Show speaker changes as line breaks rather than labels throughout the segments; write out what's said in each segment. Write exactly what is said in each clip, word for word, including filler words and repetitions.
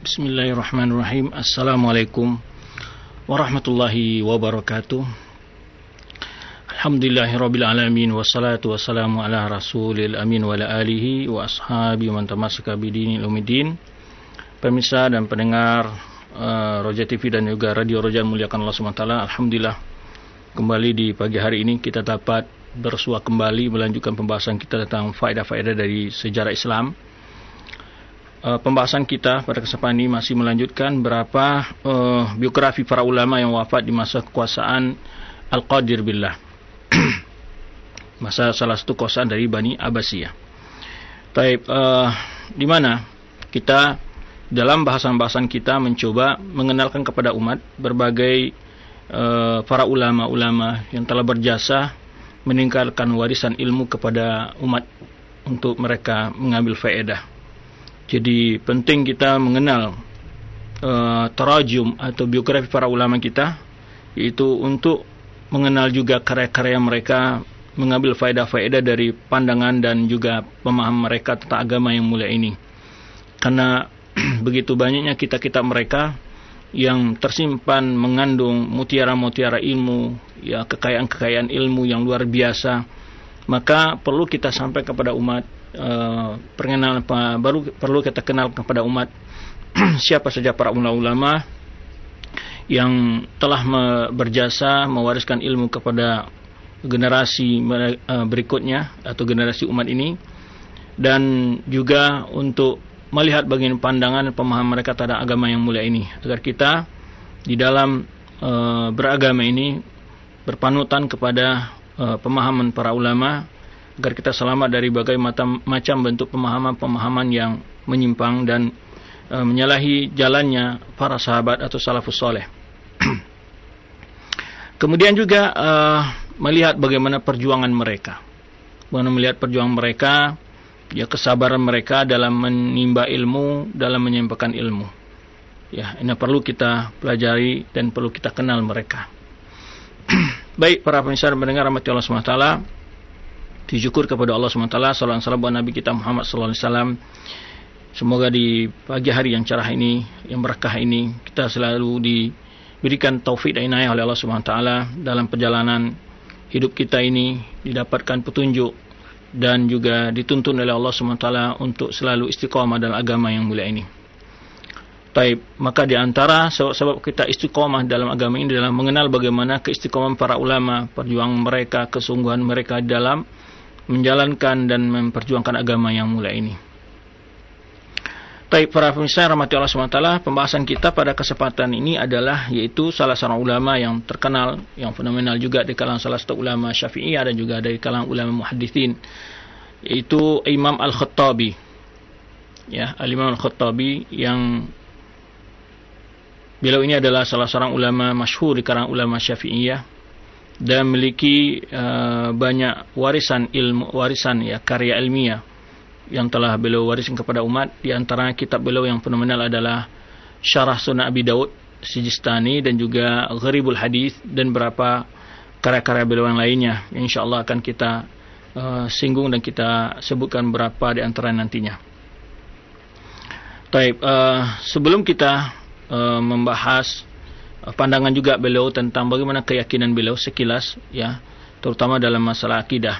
Bismillahirrahmanirrahim. Assalamualaikum warahmatullahi wabarakatuh. Alhamdulillahirabbil alamin wassalatu wassalamu ala rasulil amin wa ala alihi wa ashabi man tamassaka bidinil umiddin. Pemirsa dan pendengar uh, Roja T V dan juga Radio Roja muliakan Allah subhanahu wa taala. Alhamdulillah kembali di pagi hari ini kita dapat bersua kembali melanjutkan pembahasan kita tentang faedah-faedah dari sejarah Islam. Uh, pembahasan kita pada kesempatan ini masih melanjutkan berapa uh, biografi para ulama yang wafat di masa kekuasaan Al-Qadir Billah. Masa salah satu kekuasaan dari Bani Abbasiyah. Taib, uh, di mana kita dalam bahasan-bahasan kita mencoba mengenalkan kepada umat berbagai uh, para ulama-ulama yang telah berjasa meninggalkan warisan ilmu kepada umat untuk mereka mengambil faedah. Jadi penting kita mengenal uh, tarajum atau biografi para ulama kita, yaitu untuk mengenal juga karya-karya mereka, mengambil faedah-faedah dari pandangan dan juga pemahaman mereka tentang agama yang mulia ini. Karena begitu banyaknya kitab-kitab mereka yang tersimpan mengandung mutiara-mutiara ilmu, ya kekayaan-kekayaan ilmu yang luar biasa, maka perlu kita sampaikan kepada umat. Uh, perkenalan apa, baru perlu kita kenal kepada umat siapa saja para ulama-ulama yang telah me, berjasa mewariskan ilmu kepada generasi uh, berikutnya atau generasi umat ini, dan juga untuk melihat bagaimana pandangan dan pemahaman mereka terhadap agama yang mulia ini, agar kita di dalam uh, beragama ini berpanutan kepada uh, pemahaman para ulama, agar kita selamat dari berbagai macam, macam bentuk pemahaman-pemahaman yang menyimpang dan e, menyalahi jalannya para sahabat atau salafus soleh. Kemudian juga e, melihat bagaimana perjuangan mereka, bagaimana melihat perjuangan mereka, ya kesabaran mereka dalam menimba ilmu, dalam menyampaikan ilmu. Ya, ini perlu kita pelajari dan perlu kita kenal mereka. Baik para pemirsa dan pendengar rahmati Allah subhanahu wa taala. Disyukur kepada Allah subhanahu wa taala, sallallahu alaihi wasallam Nabi kita Muhammad sallallahu alaihi wasallam. Semoga di pagi hari yang cerah ini, yang berkah ini, kita selalu diberikan taufik dan inayah oleh Allah subhanahu wa taala dalam perjalanan hidup kita ini, didapatkan petunjuk dan juga dituntun oleh Allah subhanahu wa taala untuk selalu istiqamah dalam agama yang mulia ini. Taib, maka di antara sebab-sebab kita istiqamah dalam agama ini adalah mengenal bagaimana keistiqamahan para ulama, perjuangan mereka, kesungguhan mereka dalam menjalankan dan memperjuangkan agama yang mulia ini. Baik para pemirsa rahmati Allah subhanahu wa taala, pembahasan kita pada kesempatan ini adalah yaitu salah seorang ulama yang terkenal, yang fenomenal juga di kalangan salah satu ulama Syafi'iyah dan juga dari kalangan ulama muhadditsin, yaitu Imam Al-Khattabi. Ya, Al-Imam Al-Khattabi yang beliau ini adalah salah seorang ulama masyhur di kalangan ulama Syafi'iyah dan memiliki uh, banyak warisan ilmu, warisan ya karya ilmiah yang telah beliau wariskan kepada umat. Di antara kitab beliau yang fenomenal adalah Syarah Sunan Abi Daud Sijistani dan juga Gharibul Hadis dan beberapa karya-karya beliau yang lainnya. Insyaallah akan kita uh, singgung dan kita sebutkan beberapa di antara nantinya. Baik, uh, sebelum kita uh, membahas pandangan juga beliau tentang bagaimana keyakinan beliau sekilas, ya, terutama dalam masalah akidah.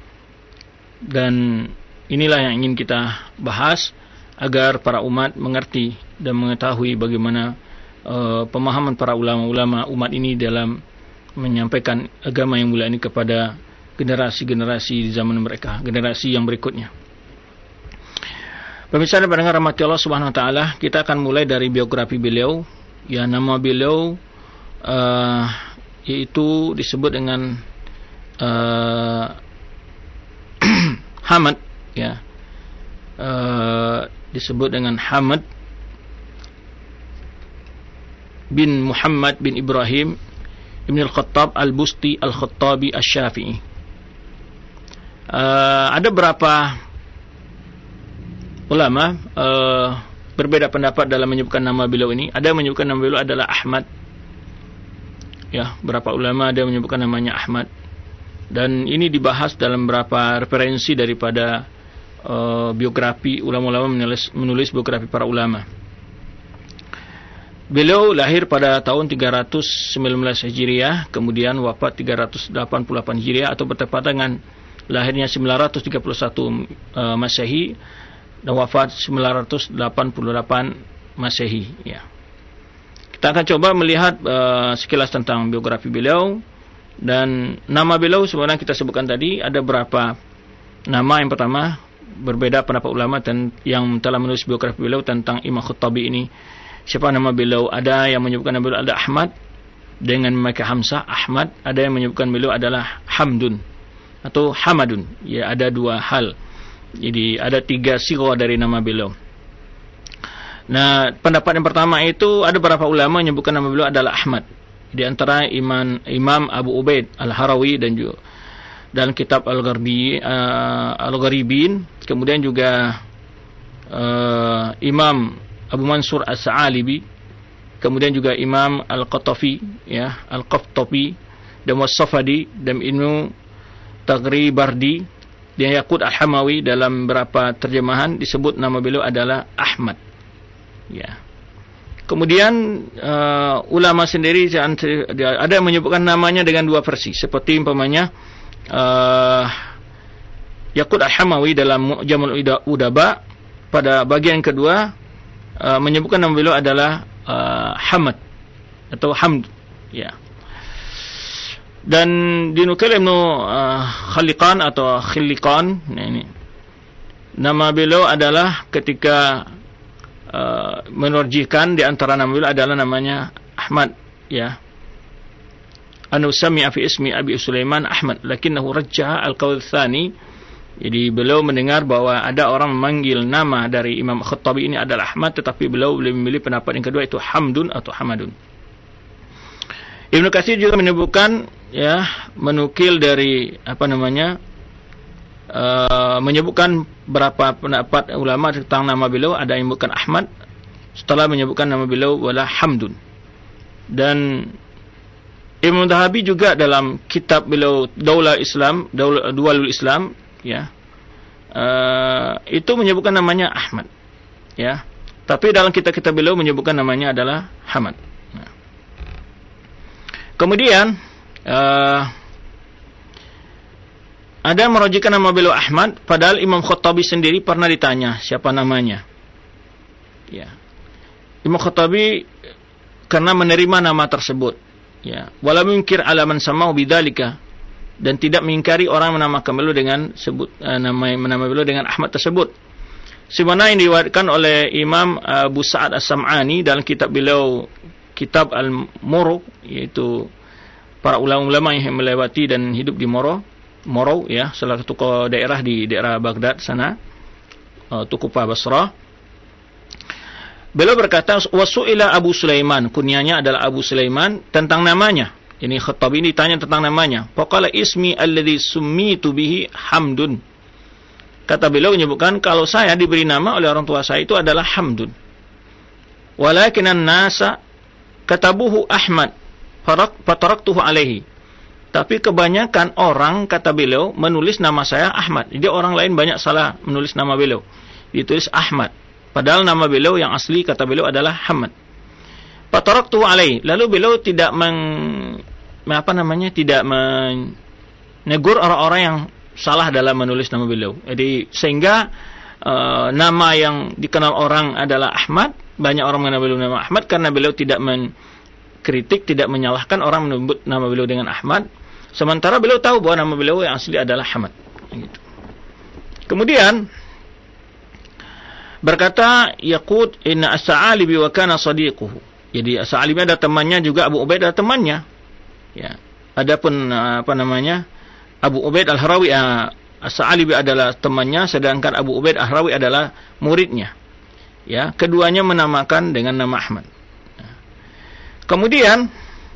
Dan inilah yang ingin kita bahas agar para umat mengerti dan mengetahui bagaimana uh, pemahaman para ulama-ulama umat ini dalam menyampaikan agama yang mulia ini kepada generasi-generasi di zaman mereka, generasi yang berikutnya. Pemirsa dan pendengar rahmati Allah subhanahu wa taala, kita akan mulai dari biografi beliau. Ya, nama beliau uh, yaitu disebut dengan uh, Hamad, ya, uh, disebut dengan Hamad bin Muhammad bin Ibrahim Ibn Al-Khattab Al-Busti Al-Khattabi Asy-Syafi'i. Uh, ada berapa ulama uh, berbeda pendapat dalam menyebutkan nama beliau ini. Ada yang menyebutkan nama beliau adalah Ahmad. Ya, berapa ulama ada yang menyebutkan namanya Ahmad. Dan ini dibahas dalam beberapa referensi daripada uh, biografi ulama-ulama menulis, menulis biografi para ulama. Beliau lahir pada tahun tiga ratus sembilan belas Hijriah, kemudian wafat tiga ratus delapan puluh delapan Hijriah, atau bertepatan dengan lahirnya sembilan ratus tiga puluh satu uh, Masehi dan wafat sembilan ratus delapan puluh delapan Masehi. Ya. Kita akan coba melihat uh, sekilas tentang biografi beliau. Dan nama beliau sebenarnya kita sebutkan tadi ada berapa nama. Yang pertama, berbeda pendapat ulama dan yang telah menulis biografi beliau tentang Imam Khattabi ini. Siapa nama beliau? Ada yang menyebutkan nama beliau adalah Ahmad dengan memakai hamzah Ahmad. Ada yang menyebutkan beliau adalah Hamdun atau Hamadun. Ya, ada dua hal. Jadi ada tiga sigha dari nama beliau. Nah, pendapat yang pertama itu ada beberapa ulama menyebutkan nama beliau adalah Ahmad. Di antara Imam, Imam Abu Ubaid Al-Harawi dan juga dalam kitab Al-Gharbi, uh, Al-Gharibin, kemudian juga uh, Imam Abu Mansur As-Sa'alibi, kemudian juga Imam Al-Qatafi, ya, Al-Qaftafi, dan Was-Safadi, dan Ibnu Taghribardi, dan Yaqut Al-Hamawi dalam beberapa terjemahan disebut nama beliau adalah Ahmad. Ya. Kemudian uh, ulama sendiri ada yang menyebutkan namanya dengan dua versi, seperti umpamanya uh, Yaqut Al-Hamawi dalam Mu'jamul Udaba pada bagian kedua uh, menyebutkan nama beliau adalah uh, Hamad atau Hamd, ya. Dan dinukil Ibnu uh, Khaliqan atau Khiliqan, nah ini nama beliau adalah ketika Uh, menorjihkan di antara nama beliau adalah namanya Ahmad, ya. Anu sami'a fi ismi Abi Sulaiman Ahmad lakinnahu rajjaha al-qaul tsani. Jadi beliau mendengar bahwa ada orang memanggil nama dari Imam Khattabi ini adalah Ahmad, tetapi beliau lebih memilih pendapat yang kedua, itu Hamdun atau Hamadun. Ibnu Katsir juga menyebutkan, ya, menukil dari apa namanya Uh, menyebutkan berapa pendapat ulama tentang nama beliau. Ada yang menyebutkan Ahmad, setelah menyebutkan nama beliau wala Hamdun. Dan Imam Dhahabi juga dalam kitab beliau Daulah Islam, Daulah Dualul Islam, ya, uh, itu menyebutkan namanya Ahmad, ya. Tapi dalam kitab-kitab beliau menyebutkan namanya adalah Hamad. Nah. Kemudian uh, ada yang merujukan nama beliau Ahmad, padahal Imam Khattabi sendiri pernah ditanya siapa namanya. Ya. Imam Khattabi karena menerima nama tersebut, ya. Wala munkir ala man samau bidzalika, dan tidak mengingkari orang menamakan beliau dengan sebut uh, nama menama beliau dengan Ahmad tersebut. Sebagaimana yang diriwayatkan oleh Imam Abu Sa'ad As-Sam'ani dalam kitab beliau Kitab Al-Muru, yaitu para ulama-ulama yang melewati dan hidup di Moro. Moro, ya, salah satu daerah di daerah Baghdad sana, uh, Tukufa Basrah. Beliau berkata, wasu'ila Abu Sulaiman, kunyanya adalah Abu Sulaiman, tentang namanya. Ini Khattabi ini ditanya tentang namanya. Faqala ismi alladhi summitu bihi Hamdun. Kata beliau menyebutkan, kalau saya diberi nama oleh orang tua saya itu adalah Hamdun. Walakinan nasa katabuhu Ahmad, fataraktuhu alaihi. Tapi kebanyakan orang, kata beliau, menulis nama saya Ahmad. Jadi orang lain banyak salah menulis nama beliau. Ditulis Ahmad. Padahal nama beliau yang asli, kata beliau, adalah Hamad. Fataraktuhu alaihi. Lalu beliau tidak meng, apa namanya, tidak menegur orang-orang yang salah dalam menulis nama beliau. Jadi sehingga uh, nama yang dikenal orang adalah Ahmad. Banyak orang mengenal beliau nama Ahmad karena beliau tidak mengkritik, tidak menyalahkan orang menyebut nama beliau dengan Ahmad. Sementara beliau tahu bahwa nama beliau yang asli adalah Hamad. Gitu. Kemudian berkata Yaqut inna as-Sa'alibi wa kana sadiquhu. Jadi as-Sa'alibi ada temannya, juga Abu Ubaid ada temannya. Ya. Adapun apa namanya? Abu Ubaid Al-Harawi, uh, as-Sa'alibi adalah temannya, sedangkan Abu Ubaid Al-Harawi adalah muridnya. Ya, keduanya menamakan dengan nama Ahmad. Ya. Kemudian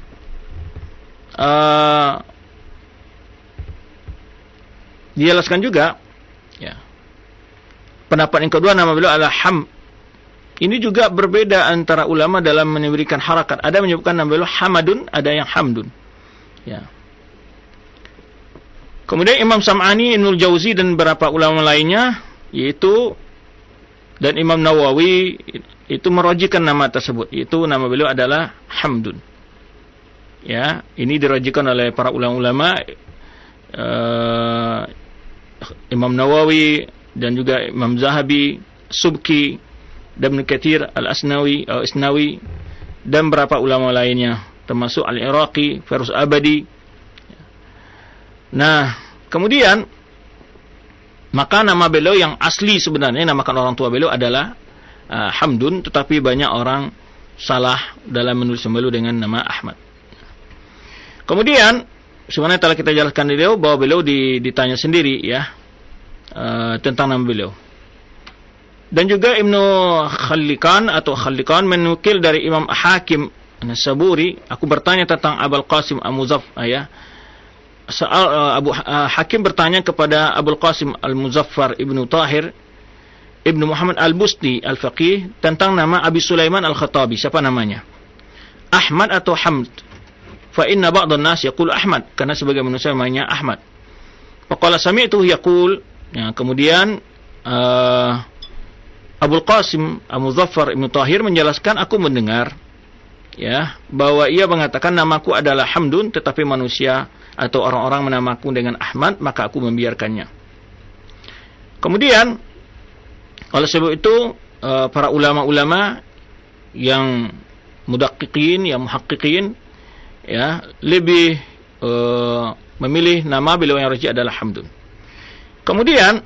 uh, dijelaskan juga, ya, pendapat yang kedua nama beliau adalah Ham. Ini juga berbeda antara ulama dalam memberikan harakat. Ada menyebutkan nama beliau Hamadun, ada yang Hamdun. Ya. Kemudian Imam Sam'ani, Ibnul Jauzi dan beberapa ulama lainnya, yaitu dan Imam Nawawi itu merojikan nama tersebut. Itu nama beliau adalah Hamdun. Ya, ini dirojikan oleh para ulama-ulama, uh, Imam Nawawi dan juga Imam Zahabi, Subki, dan Ibnu Katsir Al-Asnawi, Al-Asnawi, dan beberapa ulama lainnya, termasuk Al-Iraqi, Firuz Abadi. Nah, kemudian maka nama beliau yang asli sebenarnya, namakan orang tua beliau adalah uh, Hamdun, tetapi banyak orang salah dalam menulis beliau dengan nama Ahmad. Kemudian sebenarnya telah kita jelaskan beliau bahwa beliau ditanya sendiri ya uh, tentang nama beliau. Dan juga Ibnu Khallikan atau Khallikan menukil dari Imam Hakim An-Saburi, aku bertanya tentang Abul Qasim Al-Muzaffar ya. Soal uh, Abu uh, Hakim bertanya kepada Abul Qasim Al-Muzaffar Ibnu Tahir Ibnu Muhammad Al-Busti Al-Faqih tentang nama Abi Sulaiman Al-Khattabi. Siapa namanya? Ahmad atau Hamd? Fa inna ba'dhan nas yaqulu Ahmad, karena sebagian manusia namanya Ahmad. Faqala sami'tu yaqul, ya, kemudian uh, Abul Qasim Al-Muzaffar Ibnu Tahir menjelaskan, aku mendengar ya bahwa ia mengatakan namaku adalah Hamdun, tetapi manusia atau orang-orang menamaku dengan Ahmad, maka aku membiarkannya. Kemudian oleh sebab itu uh, para ulama-ulama yang mudaqqiqin, yang muhaqqiqin ya lebih uh, memilih nama beliau yang rajih adalah Hamdun. Kemudian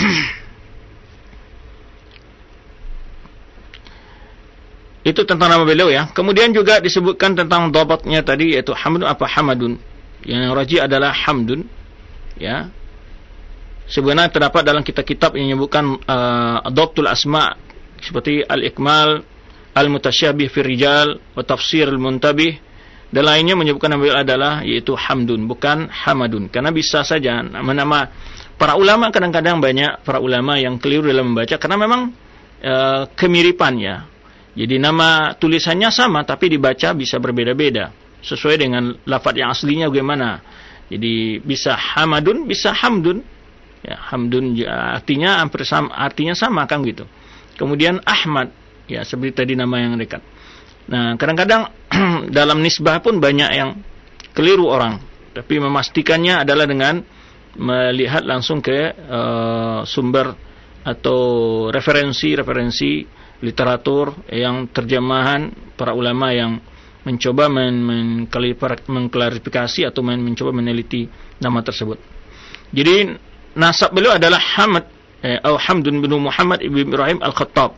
itu tentang nama beliau ya. Kemudian juga disebutkan tentang dhabatnya tadi, yaitu Hamdun apa Hamadun. Yang rajih adalah Hamdun ya. Sebenarnya terdapat dalam kitab-kitab yang menyebutkan uh, Dhabtul Asma' seperti Al-Ikmal, Al-Mutasyabih fi Rijal, wa Tafsir Al-Muntabih, dan lainnya menyebutkan nama adalah yaitu Hamdun, bukan Hamadun. Karena bisa saja nama-nama para ulama, kadang-kadang banyak para ulama yang keliru dalam membaca karena memang e, kemiripan ya. Jadi nama tulisannya sama tapi dibaca bisa berbeda-beda sesuai dengan lafaz yang aslinya bagaimana. Jadi bisa Hamadun, bisa Hamdun. Ya, Hamdun ya, artinya hampir sama, artinya sama kan gitu. Kemudian Ahmad ya seperti tadi nama yang dekat. Nah, kadang-kadang dalam nisbah pun banyak yang keliru orang, tapi memastikannya adalah dengan melihat langsung ke uh, sumber atau referensi-referensi literatur yang terjemahan para ulama yang mencoba men- mengklarifikasi atau men- mencoba meneliti nama tersebut. Jadi nasab beliau adalah Hamad eh, atau Hamdun bin Muhammad ibn Ibrahim Al-Khattab.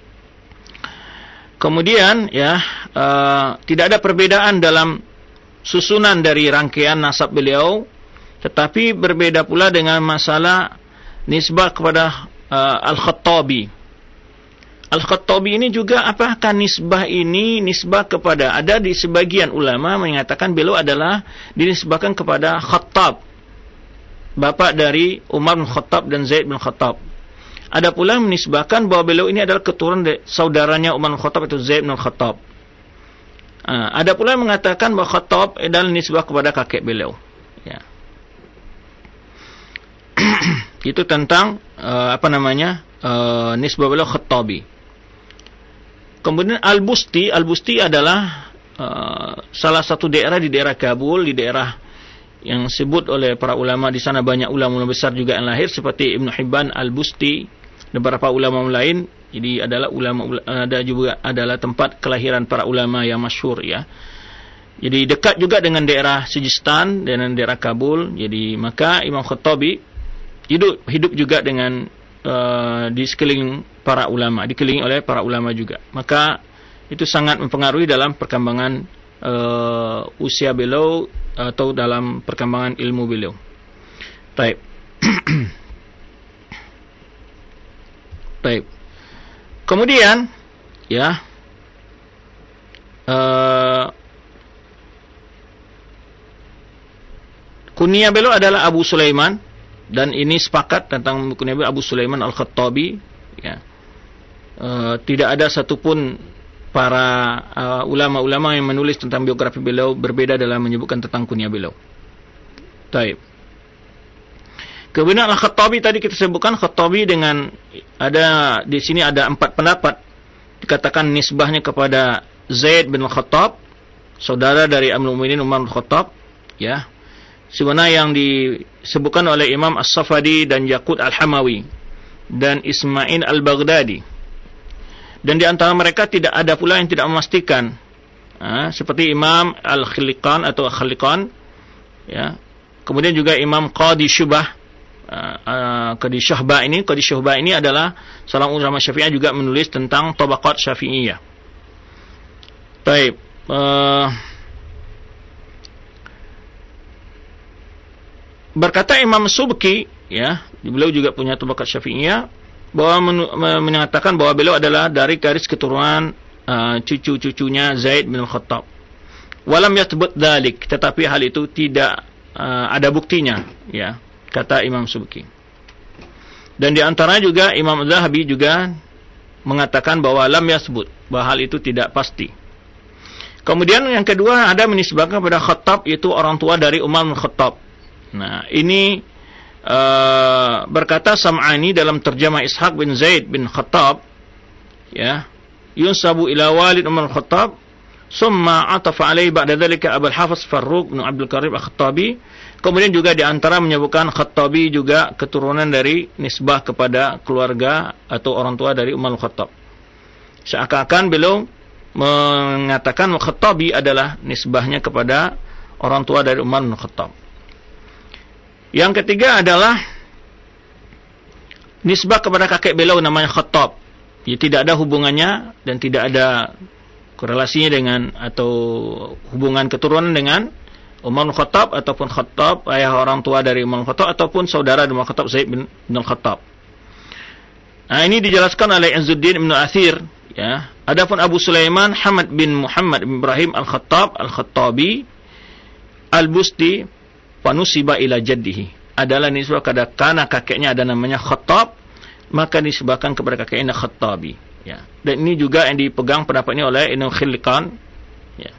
Kemudian ya uh, tidak ada perbedaan dalam susunan dari rangkaian nasab beliau, tetapi berbeda pula dengan masalah nisbah kepada uh, Al-Khattabi. Al-Khattabi ini juga apakah nisbah ini nisbah kepada, ada di sebagian ulama mengatakan beliau adalah dinisbahkan kepada Khattab, bapak dari Umar bin Khattab dan Zaid bin Khattab. Ada pula menisbahkan bahwa beliau ini adalah keturunan saudaranya Umar bin Khattab, itu Zaid bin Khattab. Uh, ada pula yang mengatakan bahwa Khattab adalah nisbah kepada kakek beliau. Ya. Itu tentang uh, apa namanya uh, nisbah beliau Khattabi. Kemudian Al-Busti, Al-Busti adalah uh, salah satu daerah di daerah Kabul, di daerah yang disebut oleh para ulama di sana, banyak ulama-ulama besar juga yang lahir seperti Ibnu Hibban Al-Busti dan beberapa ulama lain. Jadi adalah ulama, ada juga adalah tempat kelahiran para ulama yang masyhur ya. Jadi dekat juga dengan daerah Sijistan dan daerah Kabul. Jadi maka Imam Khattabi hidup hidup juga dengan uh, di sekeliling para ulama, dikelilingi oleh para ulama juga. Maka itu sangat mempengaruhi dalam perkembangan uh, usia beliau atau dalam perkembangan ilmu beliau. Baik. Baik. Kemudian ya uh, kunyah beliau adalah Abu Sulaiman, dan ini sepakat tentang kunyah beliau Abu Sulaiman Al-Khattabi ya. Uh, tidak ada satupun para uh, ulama-ulama yang menulis tentang biografi beliau berbeda dalam menyebutkan tentang kunyah beliau. Baik. Kemudian Al-Khattabi tadi kita sebutkan Khattabi dengan ada di sini ada empat pendapat dikatakan nisbahnya kepada Zaid bin Khattab, saudara dari Amirul Mukminin Umar bin Khattab, ya. Sebagaimana yang disebutkan oleh Imam As-Safadi dan Yaqut Al-Hamawi dan Ismail Al-Baghdadi. Dan di antara mereka tidak ada pula yang tidak memastikan, ha, seperti Imam Al-Khaliqan atau Al-Khaliqan, ya. Kemudian juga Imam Qadi Syubah. Uh, uh, Qadi Syuhbah ini, Qadi Syuhbah ini adalah seorang ulama Syafi'iyah, juga menulis tentang tabaqat Syafi'iyah. Baik, uh, berkata Imam Subki, ya, beliau juga punya tabaqat Syafi'iyah, bahwa men- menyatakan bahwa beliau adalah dari garis keturunan uh, cucu-cucunya Zaid bin Khattab. Walam yathbut dzalik, tetapi hal itu tidak uh, ada buktinya, ya, kata Imam Subki. Dan di antara juga Imam Zahabi juga mengatakan bahwa lam yasbut, bahwa hal itu tidak pasti. Kemudian yang kedua ada menisbahkan kepada Khattab, yaitu orang tua dari Umar bin Khattab. Nah, ini uh, berkata Sam'ani dalam terjemah Ishaq bin Zaid bin Khattab, ya, yunsabu ila walid Umar bin Khattab, summa atafa alaihi ba'da dzalika Abul Hafiz Farruq bin Abdul Karim Al-Khattabi. Kemudian juga di antara menyebutkan Khattabi juga keturunan dari nisbah kepada keluarga atau orang tua dari Umar bin Khattab. Seakan-akan beliau mengatakan Khattabi adalah nisbahnya kepada orang tua dari Umar bin Khattab. Yang ketiga adalah nisbah kepada kakek beliau namanya Khattab. Jadi tidak ada hubungannya dan tidak ada korelasinya dengan atau hubungan keturunan dengan Umar bin Khattab ataupun Khattab, ayah orang tua dari Umar bin Khattab, ataupun saudara dari Umar bin Khattab, Zaid bin, bin Khattab. Nah, ini dijelaskan oleh Izzuddin Ibn Athir, ya. Adapun Abu Sulaiman Hamad bin Muhammad bin Ibrahim Al-Khattab Al-Khattabi Al-Busti panusiba ila jaddihi, adalah nisbah kepada karena kakeknya ada namanya Khattab, maka disebabkan kepada kakeknya Khattabi, ya. Dan ini juga yang dipegang pendapat ini oleh Ibnu Khilqan, ya.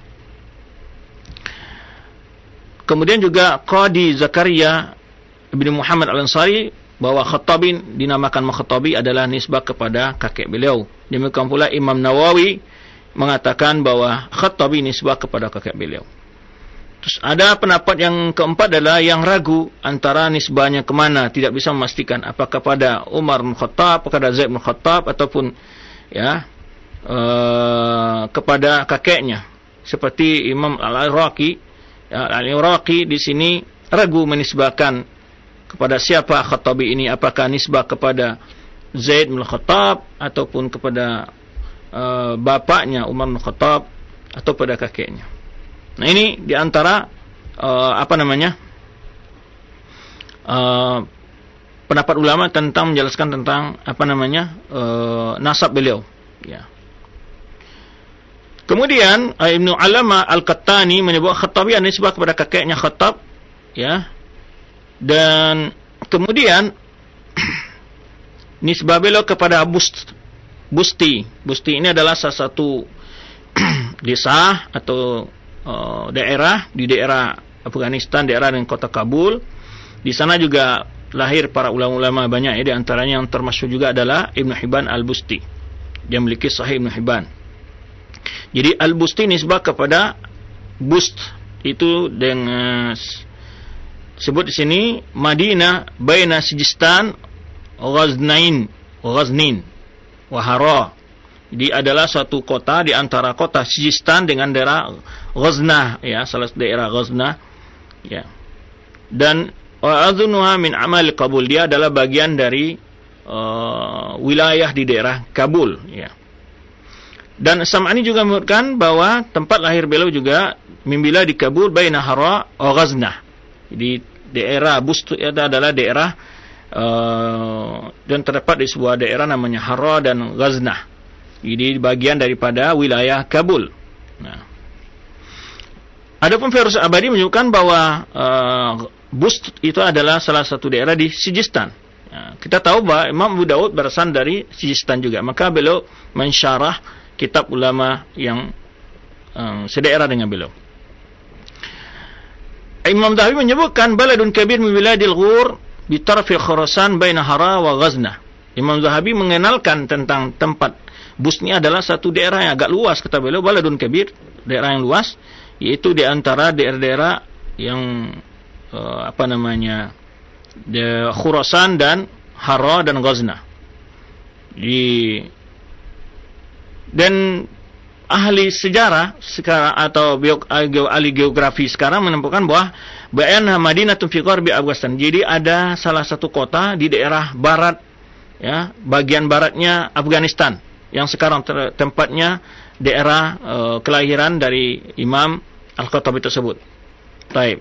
Kemudian juga Qadi Zakaria bin Muhammad Al-Ansari, bahwa Khattabi dinamakan Khattabi adalah nisbah kepada kakek beliau. Demikian pula Imam Nawawi mengatakan bahwa Khattabi nisbah kepada kakek beliau. Terus ada pendapat yang keempat adalah yang ragu antara nisbahnya kemana, tidak bisa memastikan apakah kepada Umar bin Khattab, kepada Zaid bin Khattab, ataupun, ya, uh, kepada kakeknya. Seperti Imam Al-Iraqi, ya, Al-Iraqi di sini ragu menisbahkan kepada siapa Khattabi ini, apakah nisbah kepada Zaid bin Khattab ataupun kepada uh, bapaknya Umar bin Khattab atau pada kakeknya. Nah, ini diantara uh, apa namanya uh, pendapat ulama tentang menjelaskan tentang apa namanya uh, nasab beliau, ya. Kemudian Ibnu Alama Al-Qattani menyebut Khattabi nisbah kepada kakeknya Khattab, ya. Dan kemudian nisbah beliau kepada Bust, Busti. Busti ini adalah salah satu desa atau uh, daerah di daerah Afghanistan, daerah dengan kota Kabul. Di sana juga lahir para ulama-ulama banyak, ya. Di antaranya yang termasuk juga adalah Ibnu Hibban Al-Busti. Dia memiliki Sahih Ibnu Hibban. Jadi Al-Busti nisbah kepada Bust, itu dengan sebut di sini Madinah baina Sijistan Ghaznain Ghaznin wa Hara. Jadi adalah suatu kota di antara kota Sijistan dengan daerah Ghazna, ya, salah satu daerah Ghazna, ya. Dan wa adzunuha min amal Kabul, dia adalah bagian dari uh, wilayah di daerah Kabul, ya. Dan Sam'ani juga menyebutkan bahwa tempat lahir beliau juga mimbila di Kabul baina Hara wa Ghazna. Di daerah Bust itu adalah daerah uh, dan terdapat di sebuah daerah namanya Hara dan Ghazna. Jadi bagian daripada wilayah Kabul. Nah, adapun Firuz Abadi menyebutkan bahwa uh, Bust itu adalah salah satu daerah di Sijistan. Nah, kita tahu bahwa Imam Abu Daud berasal dari Sijistan juga, maka beliau mensyarah kitab ulama yang um, sedaerah dengan beliau. Imam Zahabi menyebutkan baladun kabir min biladil Ghur bi tarfi Khurasan baina Hara wa Ghazna. Imam Zahabi mengenalkan tentang tempat Bosnia adalah satu daerah yang agak luas, kata beliau, baladun kabir, daerah yang luas, yaitu di antara daerah-daerah yang uh, apa namanya, de Khurasan dan Hara dan Ghazna. Di dan ahli sejarah sekarang atau ahli geografi sekarang menemukan bahwa Bayan Madinatun fi Gharbi Afghanistan. Jadi ada salah satu kota di daerah barat, ya, bagian baratnya Afghanistan, yang sekarang tempatnya daerah uh, kelahiran dari Imam Al-Khattabi tersebut. Baik.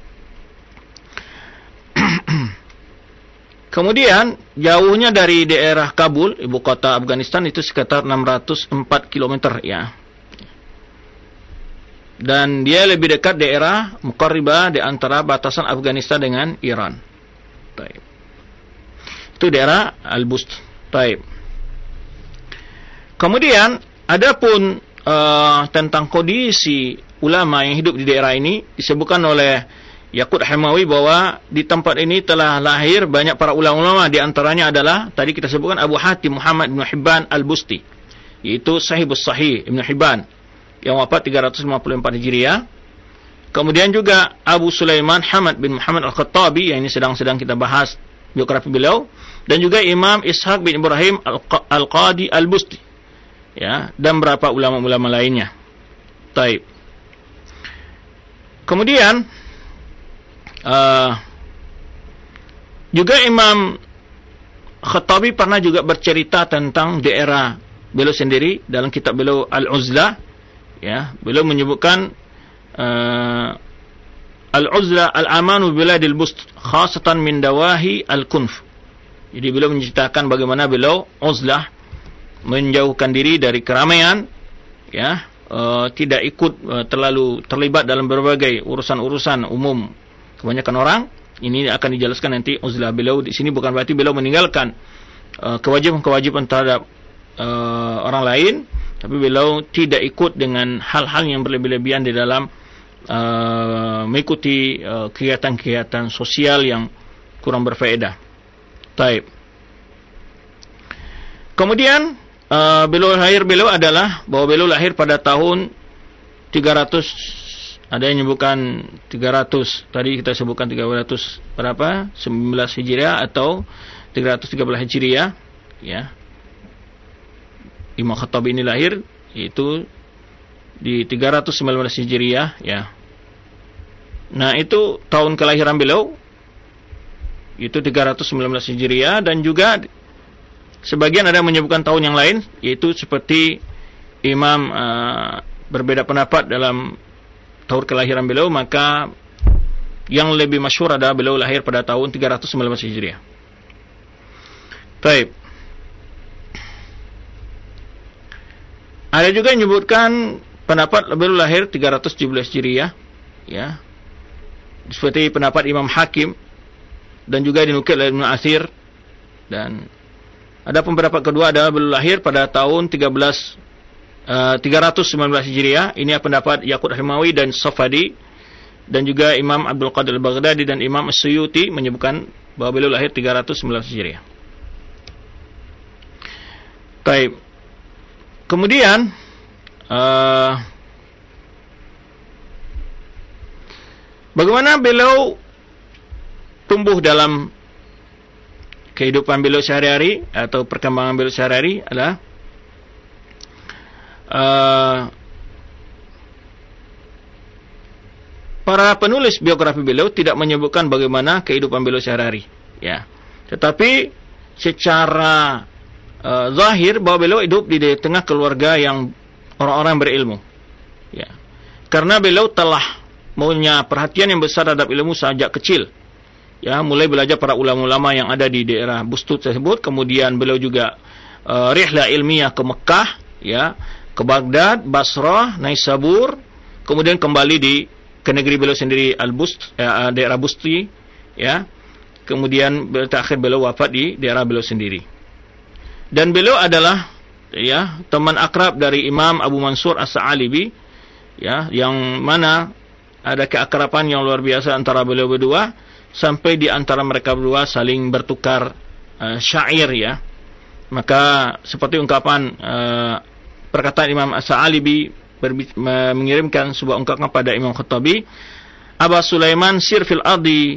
Kemudian jauhnya dari daerah Kabul, ibu kota Afghanistan, itu sekitar enam ratus empat kilometer, ya. Dan dia lebih dekat daerah Muqarribah di antara batasan Afghanistan dengan Iran. Baik. Itu daerah Al-Bust. Baik. Kemudian adapun uh, tentang kondisi ulama yang hidup di daerah ini disebutkan oleh Yaqut Hamawi bahwa di tempat ini telah lahir banyak para ulama-ulama, di antaranya adalah tadi kita sebutkan Abu Hatim Muhammad bin Hibban Al-Busti, yaitu Sahibus Sahih Ibn Hibban yang wafat tiga ratus lima puluh empat Hijriah. Kemudian juga Abu Sulaiman Hamad bin Muhammad Al-Khattabi, yang ini sedang-sedang kita bahas biografi beliau, dan juga Imam Ishaq bin Ibrahim Al-Qadi Al-Busti, ya, dan beberapa ulama-ulama lainnya. Taib. Kemudian uh, juga Imam Khattabi pernah juga bercerita tentang daerah beliau sendiri dalam kitab beliau Al-Uzlah. Ya, beliau menyebutkan uh, Al-Uzla al-amanu biladil bust khasatan min dawahi al-kunf. Jadi beliau menceritakan bagaimana beliau uzlah, menjauhkan diri dari keramaian, ya, uh, tidak ikut uh, terlalu terlibat dalam berbagai urusan-urusan umum kebanyakan orang. Ini akan dijelaskan nanti. Uzlah beliau di sini bukan berarti beliau meninggalkan uh, kewajiban-kewajiban terhadap uh, orang lain, tapi beliau tidak ikut dengan hal-hal yang berlebih-lebihan di dalam uh, mengikuti uh, kegiatan-kegiatan sosial yang kurang berfaedah. Taib. Kemudian uh, beliau lahir beliau adalah bahwa beliau lahir pada tahun tiga ratus, ada yang menyebutkan tiga ratus, tadi kita sebutkan tiga ratus berapa? sembilan belas Hijriah atau tiga ratus tiga belas Hijriah, ya. Imam Khattabi ini lahir itu di tiga ratus sembilan belas Hijriah, ya. Nah, itu tahun kelahiran beliau itu tiga ratus sembilan belas Hijriah, dan juga sebagian ada yang menyebutkan tahun yang lain, yaitu seperti Imam uh, berbeda pendapat dalam tahun kelahiran beliau, maka yang lebih masyhur adalah beliau lahir pada tahun tiga ratus sembilan belas Hijriah. Baik. Ada juga yang menyebutkan pendapat beliau lahir tiga ratus tujuh belas Hijriah, ya. Seperti pendapat Imam Hakim, dan juga dinukil oleh Ibnu Athir. Dan ada pendapat kedua adalah beliau lahir pada tahun tiga belas uh, tiga ratus sembilan belas Hijriah. Ini pendapat Yaqut Himawi dan Safadi, dan juga Imam Abdul Qadir Al-Baghdadi dan Imam As-Suyuti menyebutkan bahwa beliau lahir tiga ratus sembilan belas Hijriah. Baik. Kemudian uh, bagaimana beliau tumbuh dalam kehidupan beliau sehari-hari atau perkembangan beliau sehari-hari adalah uh, para penulis biografi beliau tidak menyebutkan bagaimana kehidupan beliau sehari-hari, ya. Tetapi secara Uh, zahir bahwa beliau hidup di tengah keluarga yang orang-orang berilmu, ya. Karena beliau telah punya perhatian yang besar terhadap ilmu sejak kecil, ya, mulai belajar para ulama-ulama yang ada di daerah Bustut tersebut. Kemudian beliau juga uh, rihlah ilmiah ke Mekah, ya, ke Baghdad, Basrah, Naisabur, kemudian kembali di ke negeri beliau sendiri Al-Bust, uh, daerah Busti, ya. Kemudian terakhir beliau wafat di daerah beliau sendiri. Dan beliau adalah, ya, teman akrab dari Imam Abu Mansur As-Sa'alibi, ya, yang mana ada keakraban yang luar biasa antara beliau berdua, sampai di antara mereka berdua saling bertukar uh, syair, ya. Maka seperti ungkapan uh, perkataan Imam As-Sa'alibi mengirimkan sebuah ungkapan pada Imam Khattabi, Aba Sulaiman sir fil ardi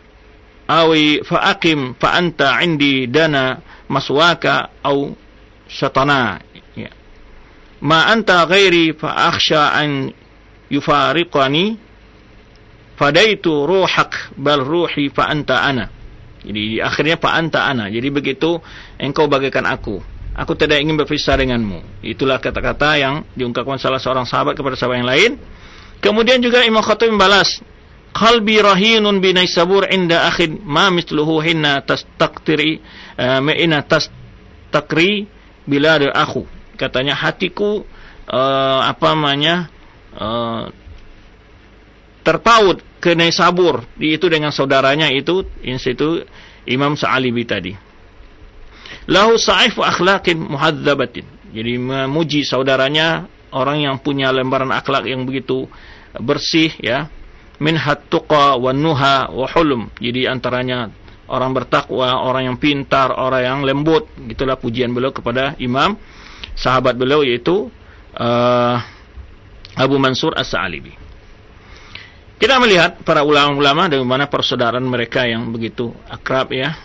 awi fa'akim fa'anta indi dana maswaka au syatana, ya. Ma anta ghairi fa'akhsha an yufariqani fadaitu ruhak bal ruhi fa'anta ana. Jadi akhirnya fa'anta ana. Jadi begitu engkau bagaikan aku, aku tidak ingin berpisah denganmu. Itulah kata-kata yang diungkapkan salah seorang sahabat kepada sahabat yang lain. Kemudian juga Imam Khattabi membalas, qalbi rahinun bi Naisabur inda akhid ma mithluhu hinna tastaqtiri uh, ma'ina tastakri bila ada akhu. Katanya hatiku uh, apa namanya uh, terpaut ke Naisabur, itu dengan saudaranya itu itu Imam Sa'alibi tadi. Lahu sa'ifu akhlaqin muhadzabatin. Jadi memuji saudaranya, orang yang punya lembaran akhlak yang begitu bersih, ya. Min hattuqa wan nuha wa hulm. Jadi antaranya orang bertakwa, orang yang pintar, orang yang lembut. Gitulah pujian beliau kepada Imam sahabat beliau, yaitu uh, Abu Mansur As-Sa'alibi. Kita melihat para ulama-ulama dari mana persaudaraan mereka yang begitu akrab, ya.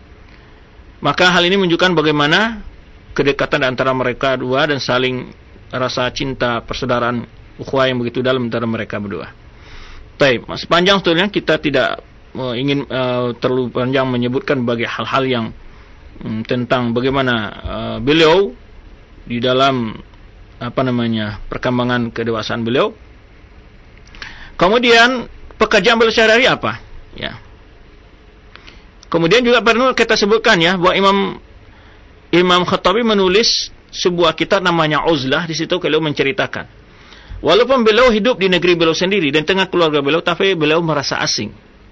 Maka hal ini menunjukkan bagaimana kedekatan antara mereka dua dan saling rasa cinta persaudaraan ukhuwah yang begitu dalam antara mereka berdua. Baik, sepanjang sebetulnya kita tidak uh, ingin uh, terlalu panjang menyebutkan bagi hal-hal yang um, tentang bagaimana uh, beliau di dalam apa namanya perkembangan kedewasaan beliau. Kemudian pekerjaan beliau sehari-hari apa? Ya. Kemudian juga perlu kita sebutkan, ya, bahwa Imam Imam Khattabi menulis sebuah kitab namanya Uzlah. Di situ beliau menceritakan, walaupun beliau hidup di negeri beliau sendiri dan tengah keluarga beliau, tapi beliau merasa asing.